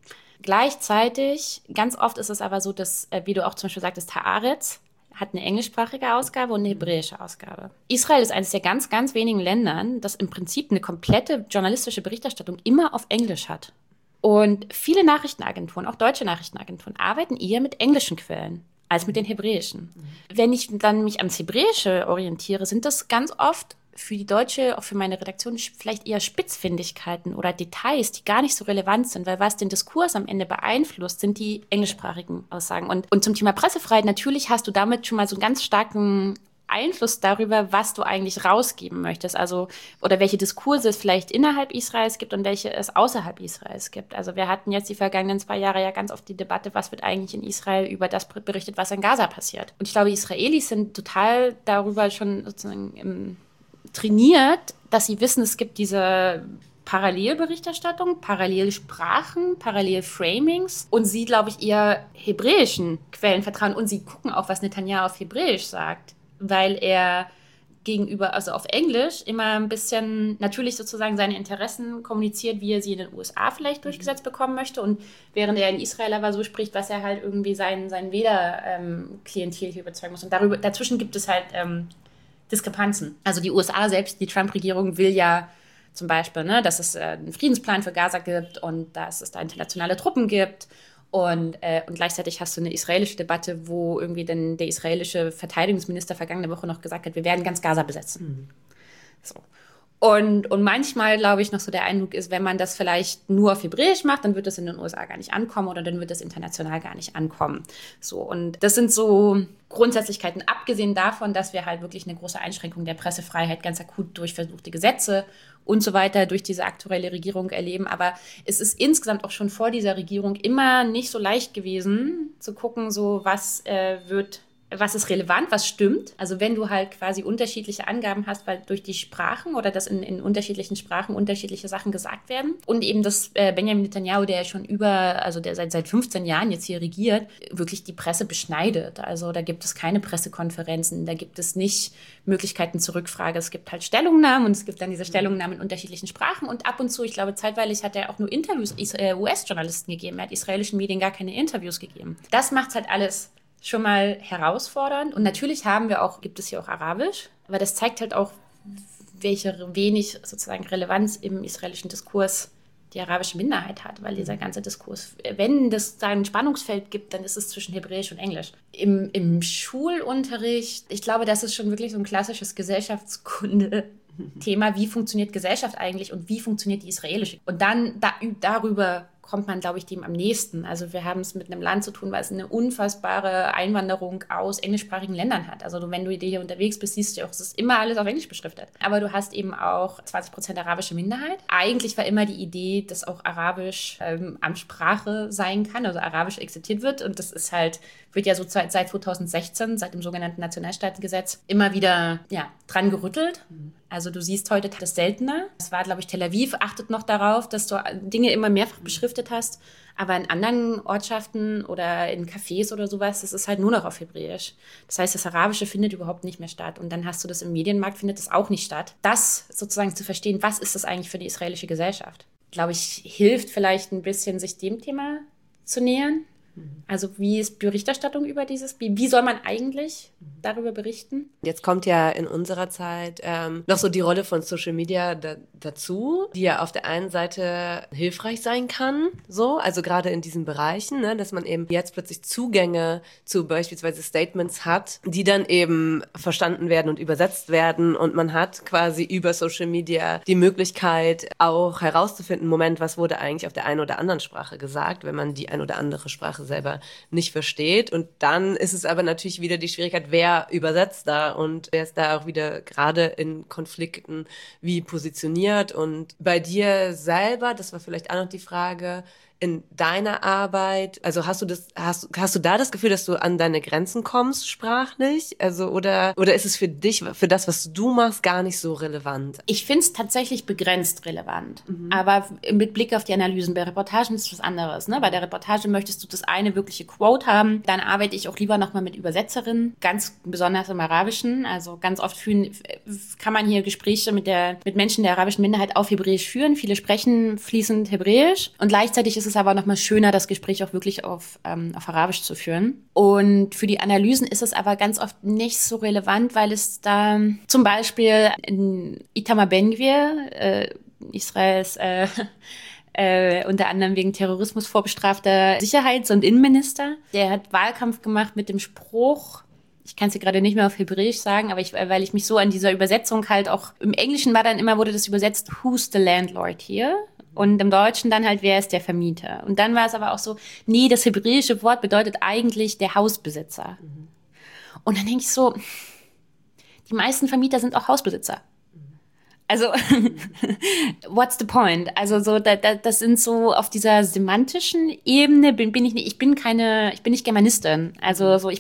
Gleichzeitig, ganz oft ist es aber so, dass, wie du auch zum Beispiel sagtest, Haaretz hat eine englischsprachige Ausgabe und eine hebräische Ausgabe. Israel ist eines der ganz, ganz wenigen Ländern, das im Prinzip eine komplette journalistische Berichterstattung immer auf Englisch hat. Und viele Nachrichtenagenturen, auch deutsche Nachrichtenagenturen, arbeiten eher mit englischen Quellen als mit den hebräischen. Wenn ich dann mich ans Hebräische orientiere, sind das ganz oft für die deutsche, auch für meine Redaktion, vielleicht eher Spitzfindigkeiten oder Details, die gar nicht so relevant sind, weil was den Diskurs am Ende beeinflusst, sind die englischsprachigen Aussagen. Und zum Thema Pressefreiheit, natürlich hast du damit schon mal so einen ganz starken Einfluss darüber, was du eigentlich rausgeben möchtest, also oder welche Diskurse es vielleicht innerhalb Israels gibt und welche es außerhalb Israels gibt. Also wir hatten jetzt die vergangenen 2 Jahre ja ganz oft die Debatte, was wird eigentlich in Israel über das berichtet, was in Gaza passiert. Und ich glaube, Israelis sind total darüber schon sozusagen trainiert, dass sie wissen, es gibt diese Parallelberichterstattung, Parallelsprachen, Parallelframings und sie, glaube ich, eher hebräischen Quellen vertrauen und sie gucken auch, was Netanyahu auf Hebräisch sagt, weil er gegenüber, also auf Englisch, immer ein bisschen natürlich sozusagen seine Interessen kommuniziert, wie er sie in den USA vielleicht durchgesetzt bekommen möchte und während er in Israel aber so spricht, was er halt irgendwie sein Wähler-Klientel hier überzeugen muss und dazwischen gibt es halt Diskrepanzen. Also die USA selbst, die Trump-Regierung will ja zum Beispiel, dass es einen Friedensplan für Gaza gibt und dass es da internationale Truppen gibt. Und gleichzeitig hast du eine israelische Debatte, wo irgendwie dann der israelische Verteidigungsminister vergangene Woche noch gesagt hat, wir werden ganz Gaza besetzen. So. Und manchmal, glaube ich, noch so der Eindruck ist, wenn man das vielleicht nur auf Hebräisch macht, dann wird das in den USA gar nicht ankommen oder dann wird das international gar nicht ankommen. So, und das sind so Grundsätzlichkeiten, abgesehen davon, dass wir halt wirklich eine große Einschränkung der Pressefreiheit ganz akut durch versuchte Gesetze und so weiter durch diese aktuelle Regierung erleben. Aber es ist insgesamt auch schon vor dieser Regierung immer nicht so leicht gewesen, zu gucken, so was ist relevant, was stimmt. Also wenn du halt quasi unterschiedliche Angaben hast, weil durch die Sprachen oder dass in unterschiedlichen Sprachen unterschiedliche Sachen gesagt werden. Und eben das Benjamin Netanyahu, der schon der seit 15 Jahren jetzt hier regiert, wirklich die Presse beschneidet. Also da gibt es keine Pressekonferenzen, da gibt es nicht Möglichkeiten zur Rückfrage. Es gibt halt Stellungnahmen und es gibt dann diese Stellungnahmen in unterschiedlichen Sprachen. Und ab und zu, ich glaube zeitweilig hat er auch nur Interviews US-Journalisten gegeben. Er hat israelischen Medien gar keine Interviews gegeben. Das macht halt alles schon mal herausfordernd. Und natürlich gibt es hier auch Arabisch, aber das zeigt halt auch, welche wenig sozusagen Relevanz im israelischen Diskurs die arabische Minderheit hat, weil dieser ganze Diskurs, wenn es da ein Spannungsfeld gibt, dann ist es zwischen Hebräisch und Englisch. Im Schulunterricht, ich glaube, das ist schon wirklich so ein klassisches Gesellschaftskunde-Thema. Wie funktioniert Gesellschaft eigentlich und wie funktioniert die israelische? Und dann darüber kommt man, glaube ich, dem am nächsten. Also wir haben es mit einem Land zu tun, weil es eine unfassbare Einwanderung aus englischsprachigen Ländern hat. Also wenn du hier unterwegs bist, siehst du auch, es ist immer alles auf Englisch beschriftet. Aber du hast eben auch 20% arabische Minderheit. Eigentlich war immer die Idee, dass auch Arabisch Amtssprache sein kann, also Arabisch akzeptiert wird. Und das ist wird ja so seit 2016, seit dem sogenannten Nationalstaatengesetz, immer wieder dran gerüttelt. Also du siehst heute das seltener. Es war, glaube ich, Tel Aviv achtet noch darauf, dass du Dinge immer mehrfach beschriftet hast. Aber in anderen Ortschaften oder in Cafés oder sowas, das ist halt nur noch auf Hebräisch. Das heißt, das Arabische findet überhaupt nicht mehr statt. Und dann hast du das im Medienmarkt, findet das auch nicht statt. Das sozusagen zu verstehen, was ist das eigentlich für die israelische Gesellschaft? Glaube ich, hilft vielleicht ein bisschen, sich dem Thema zu nähern. Also wie ist Berichterstattung über wie soll man eigentlich darüber berichten? Jetzt kommt ja in unserer Zeit noch so die Rolle von Social Media dazu, die ja auf der einen Seite hilfreich sein kann, so, also gerade in diesen Bereichen, ne, dass man eben jetzt plötzlich Zugänge zu beispielsweise Statements hat, die dann eben verstanden werden und übersetzt werden und man hat quasi über Social Media die Möglichkeit auch herauszufinden, Moment, was wurde eigentlich auf der einen oder anderen Sprache gesagt, wenn man die ein oder andere Sprache selber nicht versteht. Und dann ist es aber natürlich wieder die Schwierigkeit, wer übersetzt da und wer ist da auch wieder gerade in Konflikten wie positioniert. Und bei dir selber, das war vielleicht auch noch die Frage, in deiner Arbeit, also hast du da das Gefühl, dass du an deine Grenzen kommst sprachlich? Also oder ist es für dich, für das, was du machst, gar nicht so relevant? Ich finde es tatsächlich begrenzt relevant. Aber mit Blick auf die Analysen, bei Reportagen ist es was anderes. Ne? Bei der Reportage möchtest du das eine wirkliche Quote haben. Dann arbeite ich auch lieber nochmal mit Übersetzerinnen, ganz besonders im Arabischen. Also ganz oft kann man hier Gespräche mit Menschen der arabischen Minderheit auf Hebräisch führen. Viele sprechen fließend Hebräisch. Und gleichzeitig ist es aber nochmal schöner, das Gespräch auch wirklich auf Arabisch zu führen. Und für die Analysen ist es aber ganz oft nicht so relevant, weil es da zum Beispiel in Itamar Ben-Gvir, Israels unter anderem wegen Terrorismus vorbestrafter Sicherheits- und Innenminister, der hat Wahlkampf gemacht mit dem Spruch, ich kann es hier gerade nicht mehr auf Hebräisch sagen, aber weil ich mich so an dieser Übersetzung halt auch, im Englischen wurde das übersetzt, who's the landlord here? Und im Deutschen dann halt, wer ist der Vermieter? Und dann war es aber auch so, nee, das hebräische Wort bedeutet eigentlich der Hausbesitzer. Und dann denke ich so, die meisten Vermieter sind auch Hausbesitzer. Also, what's the point? Also so, das sind so auf dieser semantischen Ebene bin ich nicht, ich bin nicht Germanistin. Also so,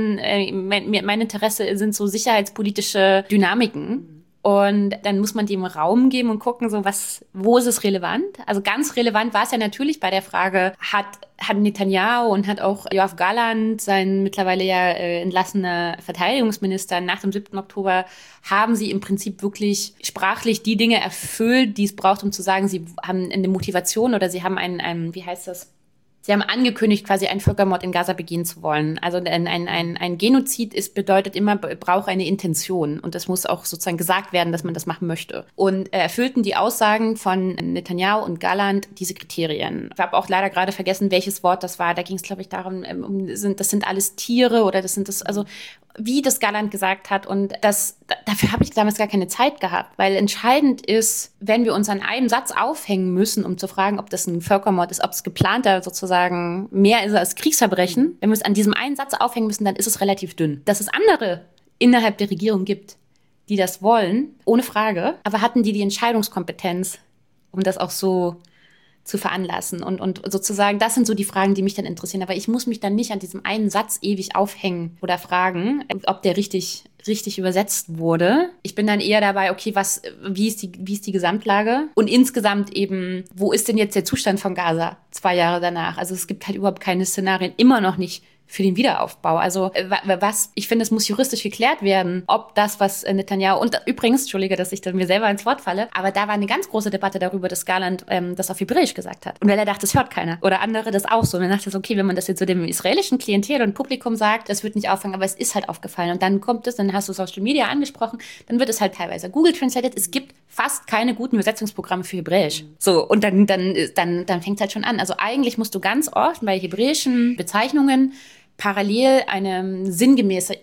mein Interesse sind so sicherheitspolitische Dynamiken. Und dann muss man dem Raum geben und gucken, so wo ist es relevant? Also ganz relevant war es ja natürlich bei der Frage, hat Netanyahu und hat auch Yoav Gallant, sein mittlerweile ja entlassener Verteidigungsminister, nach dem 7. Oktober, haben sie im Prinzip wirklich sprachlich die Dinge erfüllt, die es braucht, um zu sagen, sie haben eine Motivation oder sie haben wie heißt das? Sie haben angekündigt, quasi einen Völkermord in Gaza begehen zu wollen. Also ein Genozid bedeutet immer, braucht eine Intention. Und das muss auch sozusagen gesagt werden, dass man das machen möchte. Und erfüllten die Aussagen von Netanyahu und Gallant diese Kriterien. Ich habe auch leider gerade vergessen, welches Wort das war. Da ging es, glaube ich, darum, das sind alles Tiere oder also wie das Gallant gesagt hat. Und dafür habe ich damals gar keine Zeit gehabt, weil entscheidend ist, wenn wir uns an einem Satz aufhängen müssen, um zu fragen, ob das ein Völkermord ist, ob es geplanter sozusagen mehr ist als Kriegsverbrechen. Wenn wir uns an diesem einen Satz aufhängen müssen, dann ist es relativ dünn. Dass es andere innerhalb der Regierung gibt, die das wollen, ohne Frage, aber hatten die Entscheidungskompetenz, um das auch so zu veranlassen und sozusagen, das sind so die Fragen, die mich dann interessieren. Aber ich muss mich dann nicht an diesem einen Satz ewig aufhängen oder fragen, ob der richtig übersetzt wurde. Ich bin dann eher dabei, okay, wie ist die Gesamtlage? Und insgesamt eben, wo ist denn jetzt der Zustand von Gaza 2 Jahre danach? Also es gibt halt überhaupt keine Szenarien, immer noch nicht für den Wiederaufbau. Also ich finde, es muss juristisch geklärt werden, ob das, was Netanyahu, und übrigens, Entschuldige, dass ich dann mir selber ins Wort falle, aber da war eine ganz große Debatte darüber, dass Gallant das auf Hebräisch gesagt hat. Und weil er dachte, das hört keiner. Oder andere das auch so. Und dann dachte ich so, okay, wenn man das jetzt so dem israelischen Klientel und Publikum sagt, das wird nicht auffallen, aber es ist halt aufgefallen. Und dann dann hast du Social Media angesprochen, dann wird es halt teilweise Google translated. Es gibt fast keine guten Übersetzungsprogramme für Hebräisch. So, und dann fängt es halt schon an. Also eigentlich musst du ganz oft bei hebräischen Bezeichnungen parallel eine sinngemäße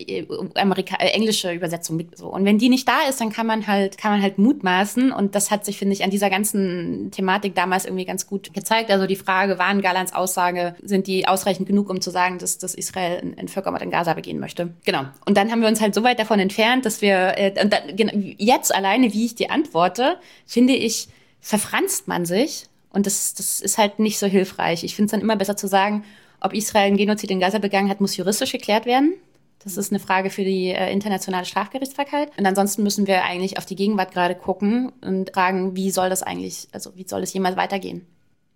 englische Übersetzung mit so. Und wenn die nicht da ist, dann kann man halt mutmaßen. Und das hat sich, finde ich, an dieser ganzen Thematik damals irgendwie ganz gut gezeigt. Also die Frage, waren Gallants Aussage, sind die ausreichend genug, um zu sagen, dass Israel einen Völkermord in Gaza begehen möchte? Genau. Und dann haben wir uns halt so weit davon entfernt, dass wir, jetzt alleine, wie ich die antworte, finde ich, verfranst man sich. Und das ist halt nicht so hilfreich. Ich finde es dann immer besser zu sagen, ob Israel einen Genozid in Gaza begangen hat, muss juristisch geklärt werden. Das ist eine Frage für die internationale Strafgerichtsbarkeit. Und ansonsten müssen wir eigentlich auf die Gegenwart gerade gucken und fragen, wie soll das jemals weitergehen?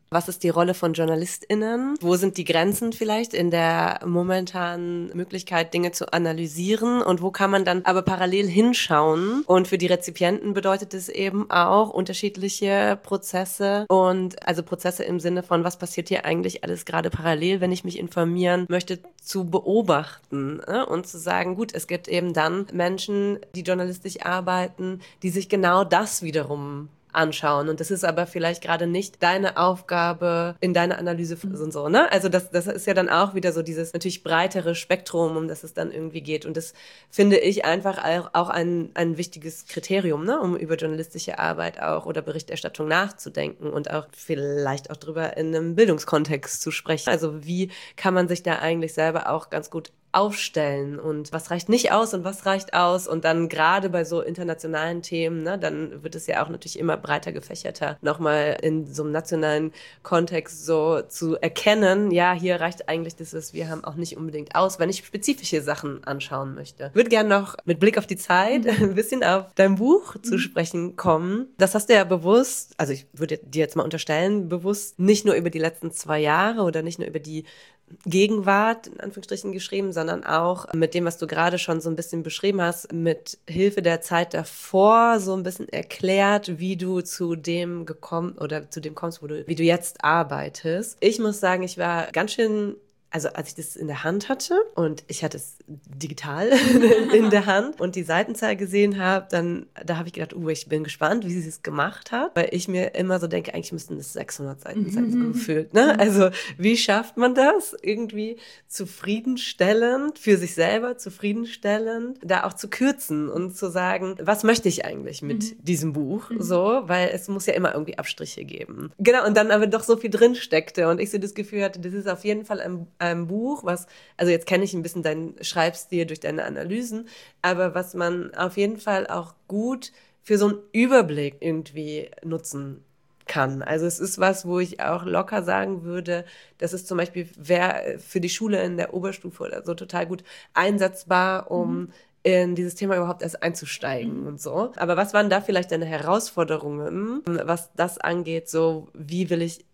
Was ist die Rolle von JournalistInnen? Wo sind die Grenzen vielleicht in der momentanen Möglichkeit, Dinge zu analysieren? Und wo kann man dann aber parallel hinschauen? Und für die Rezipienten bedeutet es eben auch unterschiedliche Prozesse. Und also Prozesse im Sinne von, was passiert hier eigentlich alles gerade parallel, wenn ich mich informieren möchte, zu beobachten, ne? Und zu sagen, gut, es gibt eben dann Menschen, die journalistisch arbeiten, die sich genau das wiederum anschauen. Und das ist aber vielleicht gerade nicht deine Aufgabe in deiner Analyse und so, ne? Also das ist ja dann auch wieder so dieses natürlich breitere Spektrum, um das es dann irgendwie geht. Und das finde ich einfach auch ein wichtiges Kriterium, ne? Um über journalistische Arbeit auch oder Berichterstattung nachzudenken und auch vielleicht auch drüber in einem Bildungskontext zu sprechen. Also wie kann man sich da eigentlich selber auch ganz gut aufstellen und was reicht nicht aus und was reicht aus und dann gerade bei so internationalen Themen, ne, dann wird es ja auch natürlich immer breiter gefächerter, nochmal in so einem nationalen Kontext so zu erkennen, ja, hier reicht eigentlich das, was wir haben, auch nicht unbedingt aus, wenn ich spezifische Sachen anschauen möchte. Ich würde gerne noch mit Blick auf die Zeit ein bisschen auf dein Buch zu sprechen kommen. Das hast du ja bewusst, also ich würde dir jetzt mal unterstellen, bewusst nicht nur über die letzten 2 Jahre oder nicht nur über die Gegenwart, in Anführungsstrichen, geschrieben, sondern auch mit dem, was du gerade schon so ein bisschen beschrieben hast, mit Hilfe der Zeit davor so ein bisschen erklärt, wie du zu dem gekommen oder zu dem kommst, wie du jetzt arbeitest. Ich muss sagen, ich war ganz schön, also als ich das in der Hand hatte und ich hatte es digital in der Hand und die Seitenzahl gesehen habe, da habe ich gedacht, ich bin gespannt, wie sie es gemacht hat, weil ich mir immer so denke, eigentlich müssten es 600 Seiten sein, so gefühlt, ne? Also wie schafft man das irgendwie zufriedenstellend, für sich selber zufriedenstellend, da auch zu kürzen und zu sagen, was möchte ich eigentlich mit diesem Buch, so, weil es muss ja immer irgendwie Abstriche geben. Genau, und dann aber doch so viel drin steckte und ich so das Gefühl hatte, das ist auf jeden Fall ein Buch, was, also jetzt kenne ich ein bisschen deinen Schreibstil durch deine Analysen, aber was man auf jeden Fall auch gut für so einen Überblick irgendwie nutzen kann. Also es ist was, wo ich auch locker sagen würde, das ist zum Beispiel für die Schule in der Oberstufe oder so total gut einsetzbar, um in dieses Thema überhaupt erst einzusteigen und so. Aber was waren da vielleicht deine Herausforderungen, was das angeht, so wie will ich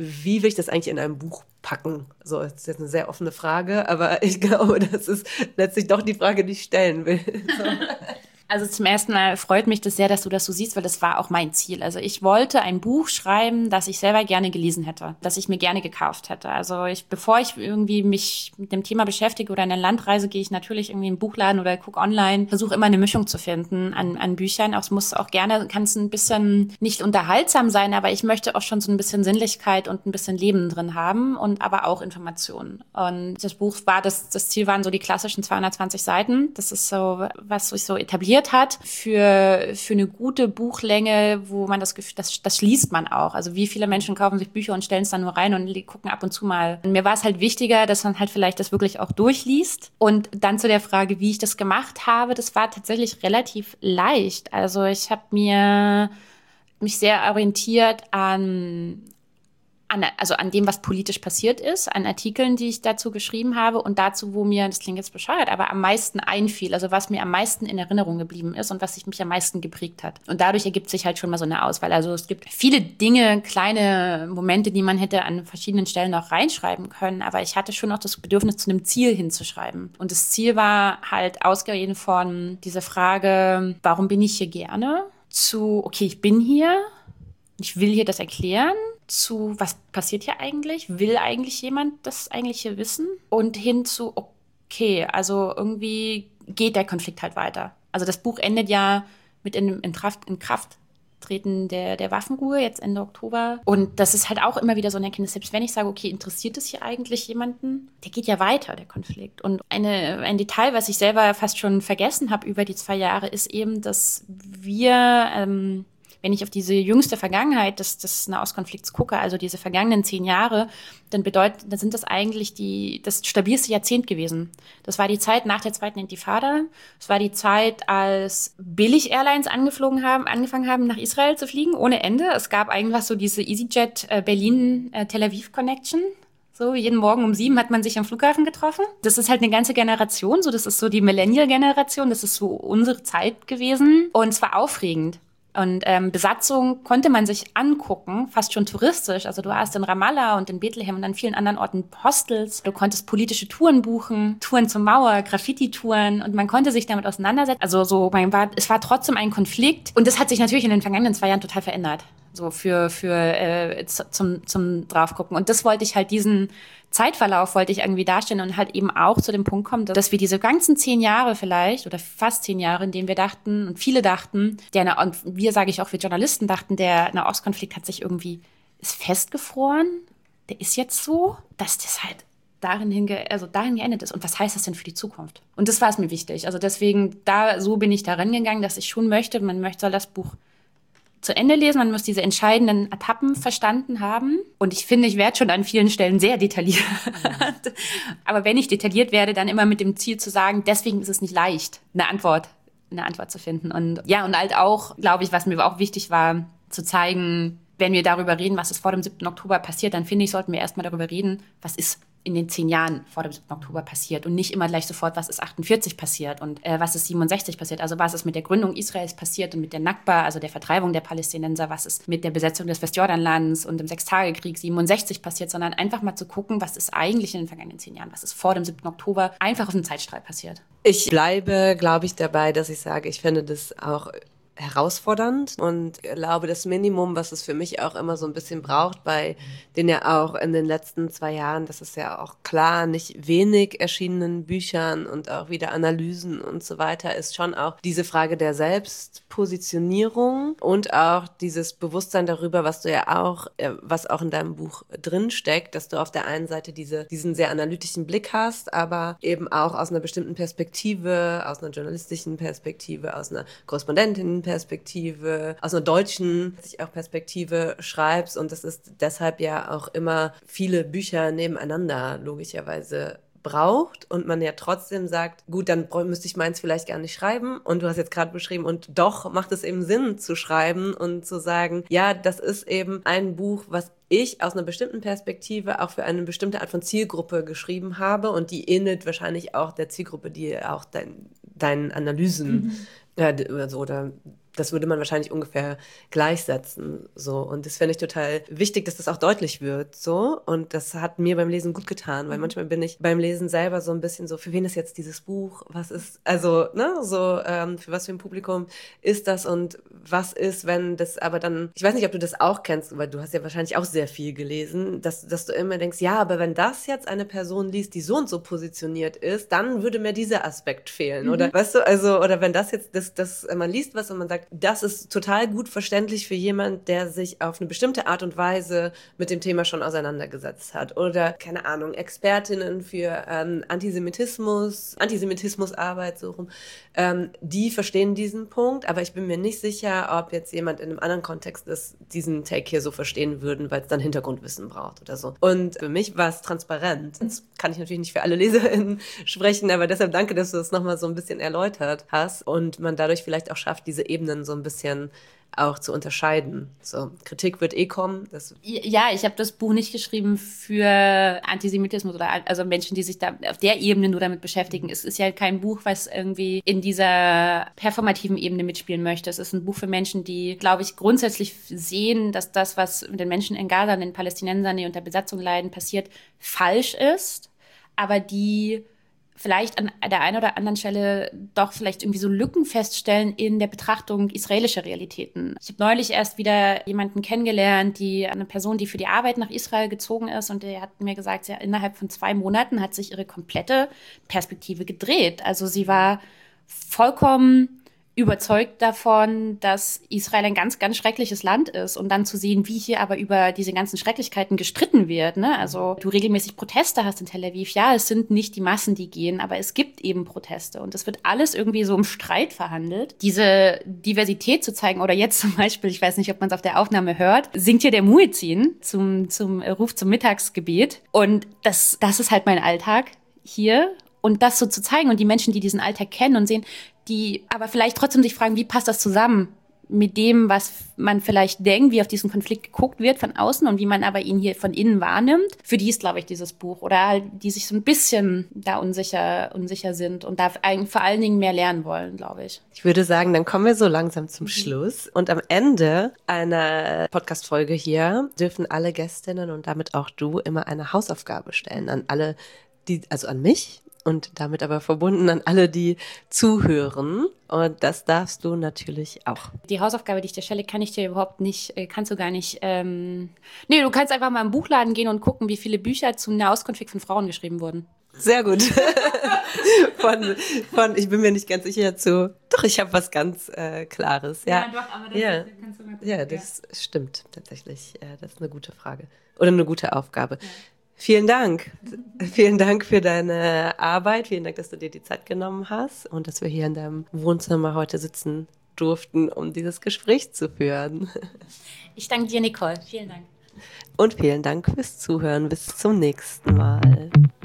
das eigentlich in einem Buch packen? So, das ist jetzt eine sehr offene Frage, aber ich glaube, das ist letztlich doch die Frage, die ich stellen will. So. Also zum ersten Mal freut mich das sehr, dass du das so siehst, weil das war auch mein Ziel. Also ich wollte ein Buch schreiben, das ich selber gerne gelesen hätte, das ich mir gerne gekauft hätte. Also bevor ich irgendwie mich mit dem Thema beschäftige oder in eine Landreise, gehe ich natürlich irgendwie in den Buchladen oder gucke online, versuche immer eine Mischung zu finden an Büchern. Es muss auch gerne, kann es ein bisschen nicht unterhaltsam sein, aber ich möchte auch schon so ein bisschen Sinnlichkeit und ein bisschen Leben drin haben und aber auch Informationen. Und das Buch das Ziel waren so die klassischen 220 Seiten. Das ist so, was sich so etabliert hat für eine gute Buchlänge, wo man das Gefühl, das liest man auch. Also wie viele Menschen kaufen sich Bücher und stellen es dann nur rein und gucken ab und zu mal. Und mir war es halt wichtiger, dass man halt vielleicht das wirklich auch durchliest. Und dann zu der Frage, wie ich das gemacht habe, das war tatsächlich relativ leicht. Also ich habe mich sehr orientiert an dem, was politisch passiert ist, an Artikeln, die ich dazu geschrieben habe und dazu, wo mir, das klingt jetzt bescheuert, aber am meisten einfiel, also was mir am meisten in Erinnerung geblieben ist und was mich am meisten geprägt hat. Und dadurch ergibt sich halt schon mal so eine Auswahl. Also es gibt viele Dinge, kleine Momente, die man hätte an verschiedenen Stellen noch reinschreiben können, aber ich hatte schon auch das Bedürfnis, zu einem Ziel hinzuschreiben. Und das Ziel war halt ausgehend von dieser Frage, warum bin ich hier gerne? Zu, okay, ich bin hier, ich will hier das erklären, zu, was passiert hier eigentlich? Will eigentlich jemand das eigentliche wissen? Und hin zu, okay, also irgendwie geht der Konflikt halt weiter. Also das Buch endet ja mit in Krafttreten der Waffenruhe, jetzt Ende Oktober. Und das ist halt auch immer wieder so eine Erkenntnis, selbst wenn ich sage, okay, interessiert es hier eigentlich jemanden? Der geht ja weiter, der Konflikt. Und ein Detail, was ich selber fast schon vergessen habe über die 2 Jahre, ist eben, dass wir wenn ich auf diese jüngste Vergangenheit des Nahostkonflikts gucke, also diese vergangenen 10 Jahre, dann sind das eigentlich das stabilste Jahrzehnt gewesen. Das war die Zeit nach der zweiten Intifada. Es war die Zeit, als Billig-Airlines angefangen haben, nach Israel zu fliegen, ohne Ende. Es gab eigentlich so diese EasyJet Berlin-Tel Aviv-Connection. So, jeden Morgen um 7 hat man sich am Flughafen getroffen. Das ist halt eine ganze Generation, so, das ist so die Millennial-Generation, das ist so unsere Zeit gewesen. Und es war aufregend. Und Besatzung konnte man sich angucken, fast schon touristisch. Also du hast in Ramallah und in Bethlehem und an vielen anderen Orten Hostels. Du konntest politische Touren buchen, Touren zur Mauer, Graffiti-Touren und man konnte sich damit auseinandersetzen. Also es war trotzdem ein Konflikt und das hat sich natürlich in den vergangenen 2 Jahren total verändert. So zum draufgucken. Und das wollte ich halt, diesen Zeitverlauf wollte ich irgendwie darstellen und halt eben auch zu dem Punkt kommen, dass wir diese ganzen 10 Jahre vielleicht oder fast 10 Jahre, in denen wir dachten und viele dachten, und wir, sage ich auch, wir Journalisten dachten, der Nahostkonflikt hat sich irgendwie, ist festgefroren, der ist jetzt so, dass das halt darin geendet ist. Und was heißt das denn für die Zukunft? Und das war es mir wichtig. Also deswegen, so bin ich da rangegangen, dass ich schon möchte, soll das Buch zu Ende lesen, man muss diese entscheidenden Etappen verstanden haben. Und ich finde, ich werde schon an vielen Stellen sehr detailliert. Aber wenn ich detailliert werde, dann immer mit dem Ziel zu sagen, deswegen ist es nicht leicht, eine Antwort zu finden. Und ja, und halt auch, glaube ich, was mir auch wichtig war, zu zeigen, wenn wir darüber reden, was ist vor dem 7. Oktober passiert, dann finde ich, sollten wir erstmal darüber reden, was ist in den 10 Jahren vor dem 7. Oktober passiert und nicht immer gleich sofort, was ist 48 passiert und was ist 67 passiert. Also was ist mit der Gründung Israels passiert und mit der Nakba, also der Vertreibung der Palästinenser, was ist mit der Besetzung des Westjordanlands und dem Sechstagekrieg 67 passiert, sondern einfach mal zu gucken, was ist eigentlich in den vergangenen 10 Jahren, was ist vor dem 7. Oktober einfach auf dem Zeitstrahl passiert. Ich bleibe, glaube ich, dabei, dass ich sage, ich finde das auch herausfordernd und glaube, das Minimum, was es für mich auch immer so ein bisschen braucht, bei den ja auch in den letzten 2 Jahren, das ist ja auch klar, nicht wenig erschienenen Büchern und auch wieder Analysen und so weiter, ist schon auch diese Frage der Selbstpositionierung und auch dieses Bewusstsein darüber, was du ja auch, was auch in deinem Buch drinsteckt, dass du auf der einen Seite diesen sehr analytischen Blick hast, aber eben auch aus einer bestimmten Perspektive, aus einer journalistischen Perspektive, aus einer Korrespondentin Perspektive, aus einer deutschen Perspektive schreibst und das ist deshalb ja auch immer viele Bücher nebeneinander logischerweise braucht und man ja trotzdem sagt, gut, dann müsste ich meins vielleicht gar nicht schreiben und du hast jetzt gerade beschrieben und doch macht es eben Sinn zu schreiben und zu sagen, ja, das ist eben ein Buch, was ich aus einer bestimmten Perspektive auch für eine bestimmte Art von Zielgruppe geschrieben habe und die ähnelt wahrscheinlich auch der Zielgruppe, die auch deinen Analysen oder das würde man wahrscheinlich ungefähr gleichsetzen, so. Und das finde ich total wichtig, dass das auch deutlich wird, so. Und das hat mir beim Lesen gut getan, weil manchmal bin ich beim Lesen selber so ein bisschen so, für wen ist jetzt dieses Buch? Was ist, also, ne, so, für was für ein Publikum ist das und was ist, wenn das aber dann, ich weiß nicht, ob du das auch kennst, weil du hast ja wahrscheinlich auch sehr viel gelesen, dass du immer denkst, ja, aber wenn das jetzt eine Person liest, die so und so positioniert ist, dann würde mir dieser Aspekt fehlen, oder, weißt du, also, oder wenn das jetzt, man liest was und man sagt, das ist total gut verständlich für jemand, der sich auf eine bestimmte Art und Weise mit dem Thema schon auseinandergesetzt hat. Oder, keine Ahnung, Expertinnen für Antisemitismusarbeit, so rum, die verstehen diesen Punkt, aber ich bin mir nicht sicher, ob jetzt jemand in einem anderen Kontext diesen Take hier so verstehen würden, weil es dann Hintergrundwissen braucht oder so. Und für mich war es transparent. Das kann ich natürlich nicht für alle LeserInnen sprechen, aber deshalb danke, dass du das nochmal so ein bisschen erläutert hast und man dadurch vielleicht auch schafft, diese Ebenen so ein bisschen auch zu unterscheiden. So, Kritik wird kommen. Ja, ich habe das Buch nicht geschrieben für Antisemitismus oder also Menschen, die sich da auf der Ebene nur damit beschäftigen. Es ist ja kein Buch, was irgendwie in dieser performativen Ebene mitspielen möchte. Es ist ein Buch für Menschen, die, glaube ich, grundsätzlich sehen, dass das, was mit den Menschen in Gaza, den Palästinensern, die unter Besatzung leiden, passiert, falsch ist, aber die vielleicht an der einen oder anderen Stelle doch vielleicht irgendwie so Lücken feststellen in der Betrachtung israelischer Realitäten. Ich habe neulich erst wieder jemanden kennengelernt, eine Person, die für die Arbeit nach Israel gezogen ist und die hat mir gesagt, ja, innerhalb von 2 Monaten hat sich ihre komplette Perspektive gedreht. Also sie war vollkommen überzeugt davon, dass Israel ein ganz, ganz schreckliches Land ist und dann zu sehen, wie hier aber über diese ganzen Schrecklichkeiten gestritten wird, ne? Also du regelmäßig Proteste hast in Tel Aviv. Ja, es sind nicht die Massen, die gehen, aber es gibt eben Proteste und es wird alles irgendwie so im Streit verhandelt. Diese Diversität zu zeigen oder jetzt zum Beispiel, ich weiß nicht, ob man es auf der Aufnahme hört, singt hier der Muezzin zum Ruf zum Mittagsgebet und das ist halt mein Alltag hier. Und das so zu zeigen und die Menschen, die diesen Alltag kennen und sehen, die aber vielleicht trotzdem sich fragen, wie passt das zusammen mit dem, was man vielleicht denkt, wie auf diesen Konflikt geguckt wird von außen und wie man aber ihn hier von innen wahrnimmt, für die ist, glaube ich, dieses Buch. Oder halt, die sich so ein bisschen da unsicher sind und da vor allen Dingen mehr lernen wollen, glaube ich. Ich würde sagen, dann kommen wir so langsam zum Schluss. Und am Ende einer Podcast-Folge hier dürfen alle Gästinnen und damit auch du immer eine Hausaufgabe stellen an alle, also an mich und damit aber verbunden an alle, die zuhören. Und das darfst du natürlich auch. Die Hausaufgabe, die ich dir stelle, kann ich dir überhaupt nicht, kannst du gar nicht. Nee, du kannst einfach mal im Buchladen gehen und gucken, wie viele Bücher zum Nahostkonflikt von Frauen geschrieben wurden. Sehr gut. Ich bin mir nicht ganz sicher doch, ich habe was ganz Klares. Ja, doch, aber das kannst du mal gucken. Ja, das stimmt tatsächlich. Das ist eine gute Frage oder eine gute Aufgabe. Ja. Vielen Dank. Vielen Dank für deine Arbeit. Vielen Dank, dass du dir die Zeit genommen hast und dass wir hier in deinem Wohnzimmer heute sitzen durften, um dieses Gespräch zu führen. Ich danke dir, Nicole. Vielen Dank. Und vielen Dank fürs Zuhören. Bis zum nächsten Mal.